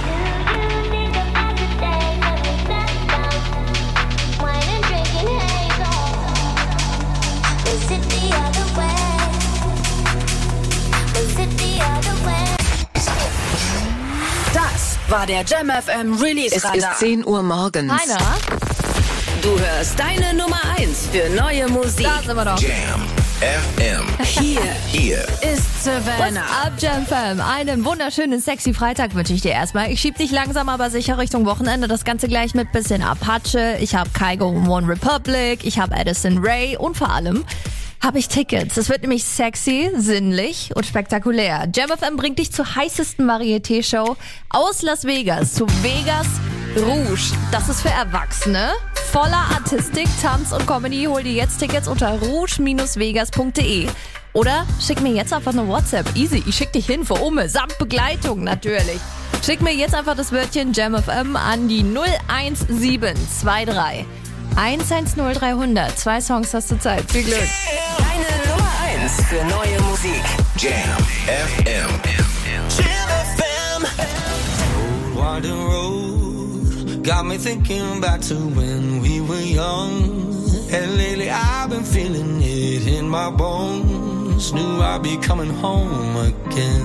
Speaker 12: Das war der Jam F M Release Radar.
Speaker 16: Es ist zehn Uhr morgens.
Speaker 12: Heiner, du hörst deine Nummer eins für neue Musik.
Speaker 7: Da sind wir doch.
Speaker 13: Jam F M.
Speaker 12: Hier,
Speaker 13: Hier
Speaker 12: ist Savannah.
Speaker 7: What's up, Jam Fam? Einen wunderschönen, sexy Freitag wünsche ich dir erstmal. Ich schieb dich langsam, aber sicher Richtung Wochenende. Das Ganze gleich mit bisschen Apache. Ich habe Kygo und One Republic. Ich habe Addison Rae und vor allem habe ich Tickets. Es wird nämlich sexy, sinnlich und spektakulär. Jam F M bringt dich zur heißesten Varieté-Show aus Las Vegas, zu Vegas Rouge. Das ist für Erwachsene. Voller Artistik, Tanz und Comedy. Hol dir jetzt Tickets unter rouge Bindestrich vegas Punkt de. Oder schick mir jetzt einfach eine WhatsApp. Easy, ich schick dich hin für Umme, samt Begleitung natürlich. Schick mir jetzt einfach das Wörtchen Jam F M an die null eins sieben zwei drei eins eins null drei hundert. Zwei Songs hast du Zeit. Viel Glück.
Speaker 12: Deine Nummer eins für neue Musik.
Speaker 13: Jam F M.
Speaker 10: Jam F M. Old winding road got me thinking back to when we were young. And lately I've been feeling it in my bones. Knew I'd be coming home again.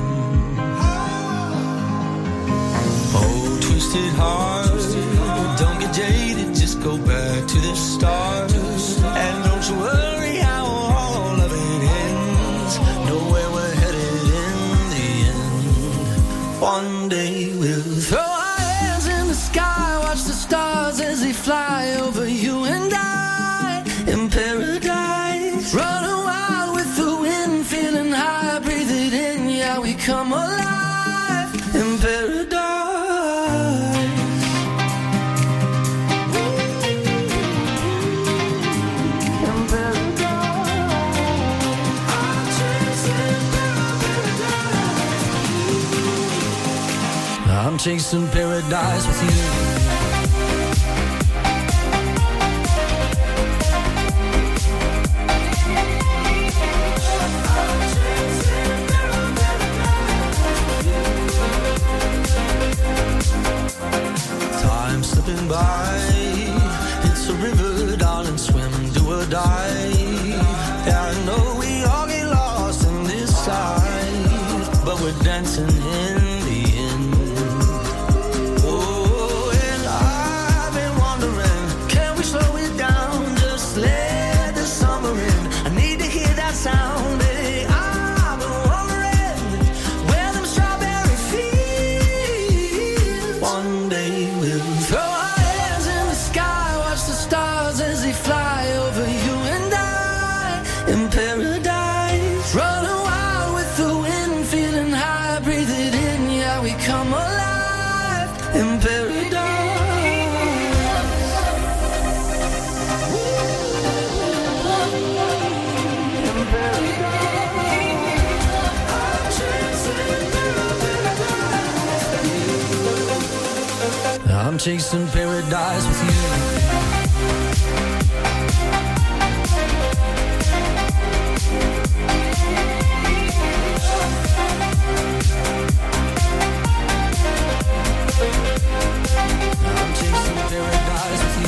Speaker 10: Oh, twisted heart, don't get jaded, just go back to the start. And don't you worry how all of it ends. Know where we're headed in the end. One day we'll throw our hands in the sky, watch the stars as they fly over you and I. In paradise, running wild with the wind, feeling high, breathe it in, yeah, we come alive. In paradise. I'm chasing paradise with you. Time slipping by, it's a river, darling, swim, do or die. Yeah, I know we all get lost in this life, but we're dancing in the end. Oh, and I've been wondering, can we slow it down, just let the summer in. I need to hear that sound, hey, I've been wondering where them strawberry fields. One day we'll throw our hands in the sky, watch the stars as they fly over you and I. In paradise, running wild with the wind, feeling high, breathe it in, yeah, we come alive. In paradise. I'm chasing paradise with you. I'm chasing paradise with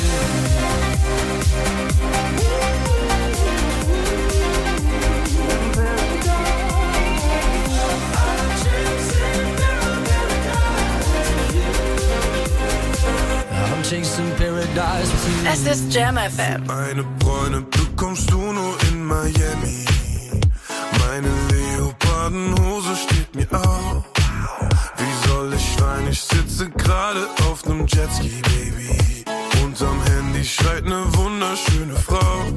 Speaker 10: I'm chasing paradise with you.
Speaker 12: Es ist Jam F M.
Speaker 1: Meine Bräune bekommst du nur in Miami. Meine Leopardenhose steht mir auf. Wie soll ich schreien? Ich sitze gerade auf nem Jetski, Baby. Unterm Handy schreit ne wunderschöne Frau.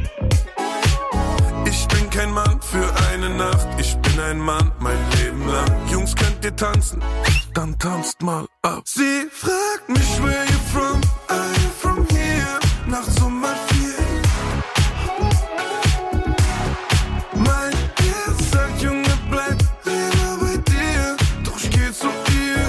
Speaker 1: Ich bin kein Mann für eine Nacht. Ich bin ein Mann mein Leben lang. Jungs, könnt ihr tanzen? Dann tanzt mal ab. Sie fragt mich, where you from? I'm from here. Nachts um halb vier. Mein Herz sagt, Junge, bleib lieber bei dir. Doch ich geh zu ihr.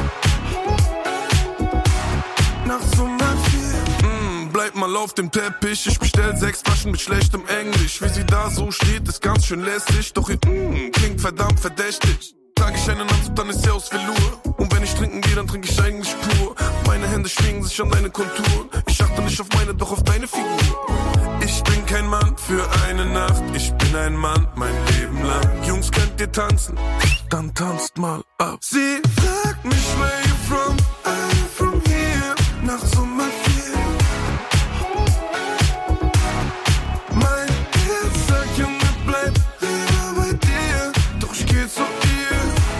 Speaker 1: Nachts um halb vier. Mm, bleib mal auf dem Teppich. Ich bestell sechs Flaschen mit schlechtem Englisch. Wie sie da so steht, ist ganz schön lässig. Doch ihr mm, klingt verdammt verdächtig. Trag ich einen Anzug, dann ist sie aus Velour. Und wenn ich trinken gehe, dann trinke ich eigentlich pur. Meine Hände schwingen sich an deine Konturen. Ich achte nicht auf meine, doch auf deine Figur. Ich bin kein Mann für eine Nacht. Ich bin ein Mann mein Leben lang. Jungs, könnt ihr tanzen? Dann tanzt mal ab. Sie fragt mich, where you from? I'm from here. Nachts um halb vier. Mein Herz sagt, Junge, bleib lieber bei dir. Doch ich geh zu ihr.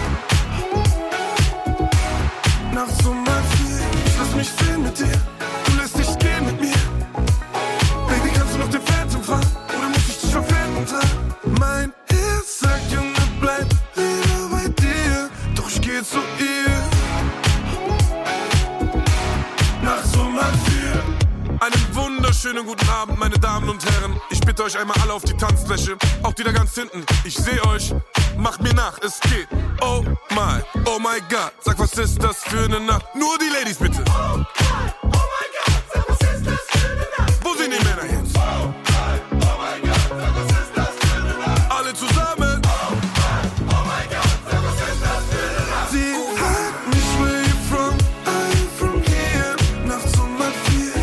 Speaker 1: Nachts um halb vier. Ich lass mich sehen mit dir. Du lässt dich gehen mit mir. Baby, kannst du noch den Phantom fahren? Oder muss ich dich auf Händen tragen? Mein Herz sagt, Junge, bleib lieber bei dir. Doch ich geh zu ihr. Nachts um halb vier. Einen wunderschönen schönen guten Abend, meine Damen und Herren. Ich bitte euch einmal alle auf die Tanzfläche, auch die da ganz hinten. Ich seh euch, macht mir nach, es geht. Oh my, oh my God, sag, was ist das für eine Nacht? Nur die Ladies bitte. Oh my, oh my God, sag, was ist das für eine Nacht? Wo sind die Männer jetzt? Oh my, oh my God, sag, was ist das für eine Nacht? Alle zusammen. Oh my, oh my God, sag, was ist das für eine Nacht? Sie fragt mich, where you from? Are you from here? Nachts um halb vier.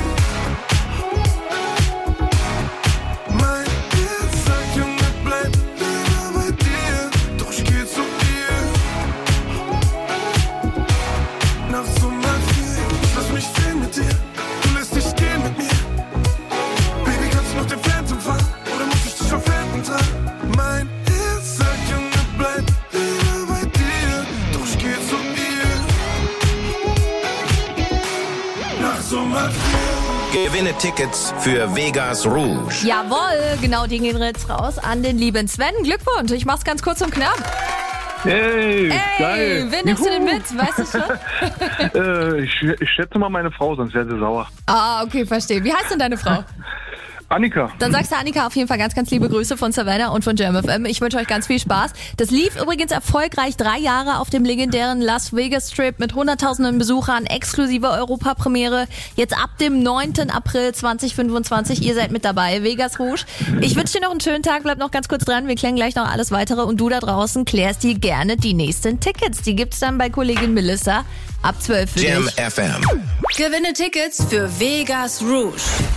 Speaker 1: Mein Herz sagt, Junge, bleib lieber bei dir. Doch ich geh zu ihr. Nachts um halb vier. Ich lass mich sehen mit dir. Du lässt dich gehen mit mir. Baby, kannst du noch den Phantom fahren? Oder muss ich dich auf Händen tragen? Mein Herz sagt, Junge, bleib lieber bei dir. Doch ich geh zu ihr. Nachts um halb vier.
Speaker 13: Gewinne Tickets für Vegas Rouge.
Speaker 7: Jawohl, genau, die gehen jetzt raus an den lieben Sven. Glückwunsch, ich mach's ganz kurz und knapp.
Speaker 3: Hey,
Speaker 7: Ey,
Speaker 3: geil.
Speaker 7: wen nimmst du denn mit? Weißt du schon?
Speaker 3: äh, ich, ich schätze mal meine Frau, sonst wäre sie sauer.
Speaker 7: Ah, okay, verstehe. Wie heißt denn deine Frau?
Speaker 3: Annika.
Speaker 7: Dann sagst du Annika auf jeden Fall ganz, ganz liebe Grüße von Savannah und von Jam F M. Ich wünsche euch ganz viel Spaß. Das lief übrigens erfolgreich drei Jahre auf dem legendären Las Vegas Strip mit hunderttausenden Besuchern, exklusive Europapremiere. Jetzt ab dem neunten April zweitausendfünfundzwanzig. Ihr seid mit dabei, Vegas Rouge. Ich wünsche dir noch einen schönen Tag, bleib noch ganz kurz dran. Wir klären gleich noch alles weitere und du da draußen klärst dir gerne die nächsten Tickets. Die gibt's dann bei Kollegin Melissa ab zwölf für
Speaker 13: Jam
Speaker 7: dich.
Speaker 13: F M.
Speaker 2: Gewinne Tickets für Vegas Rouge.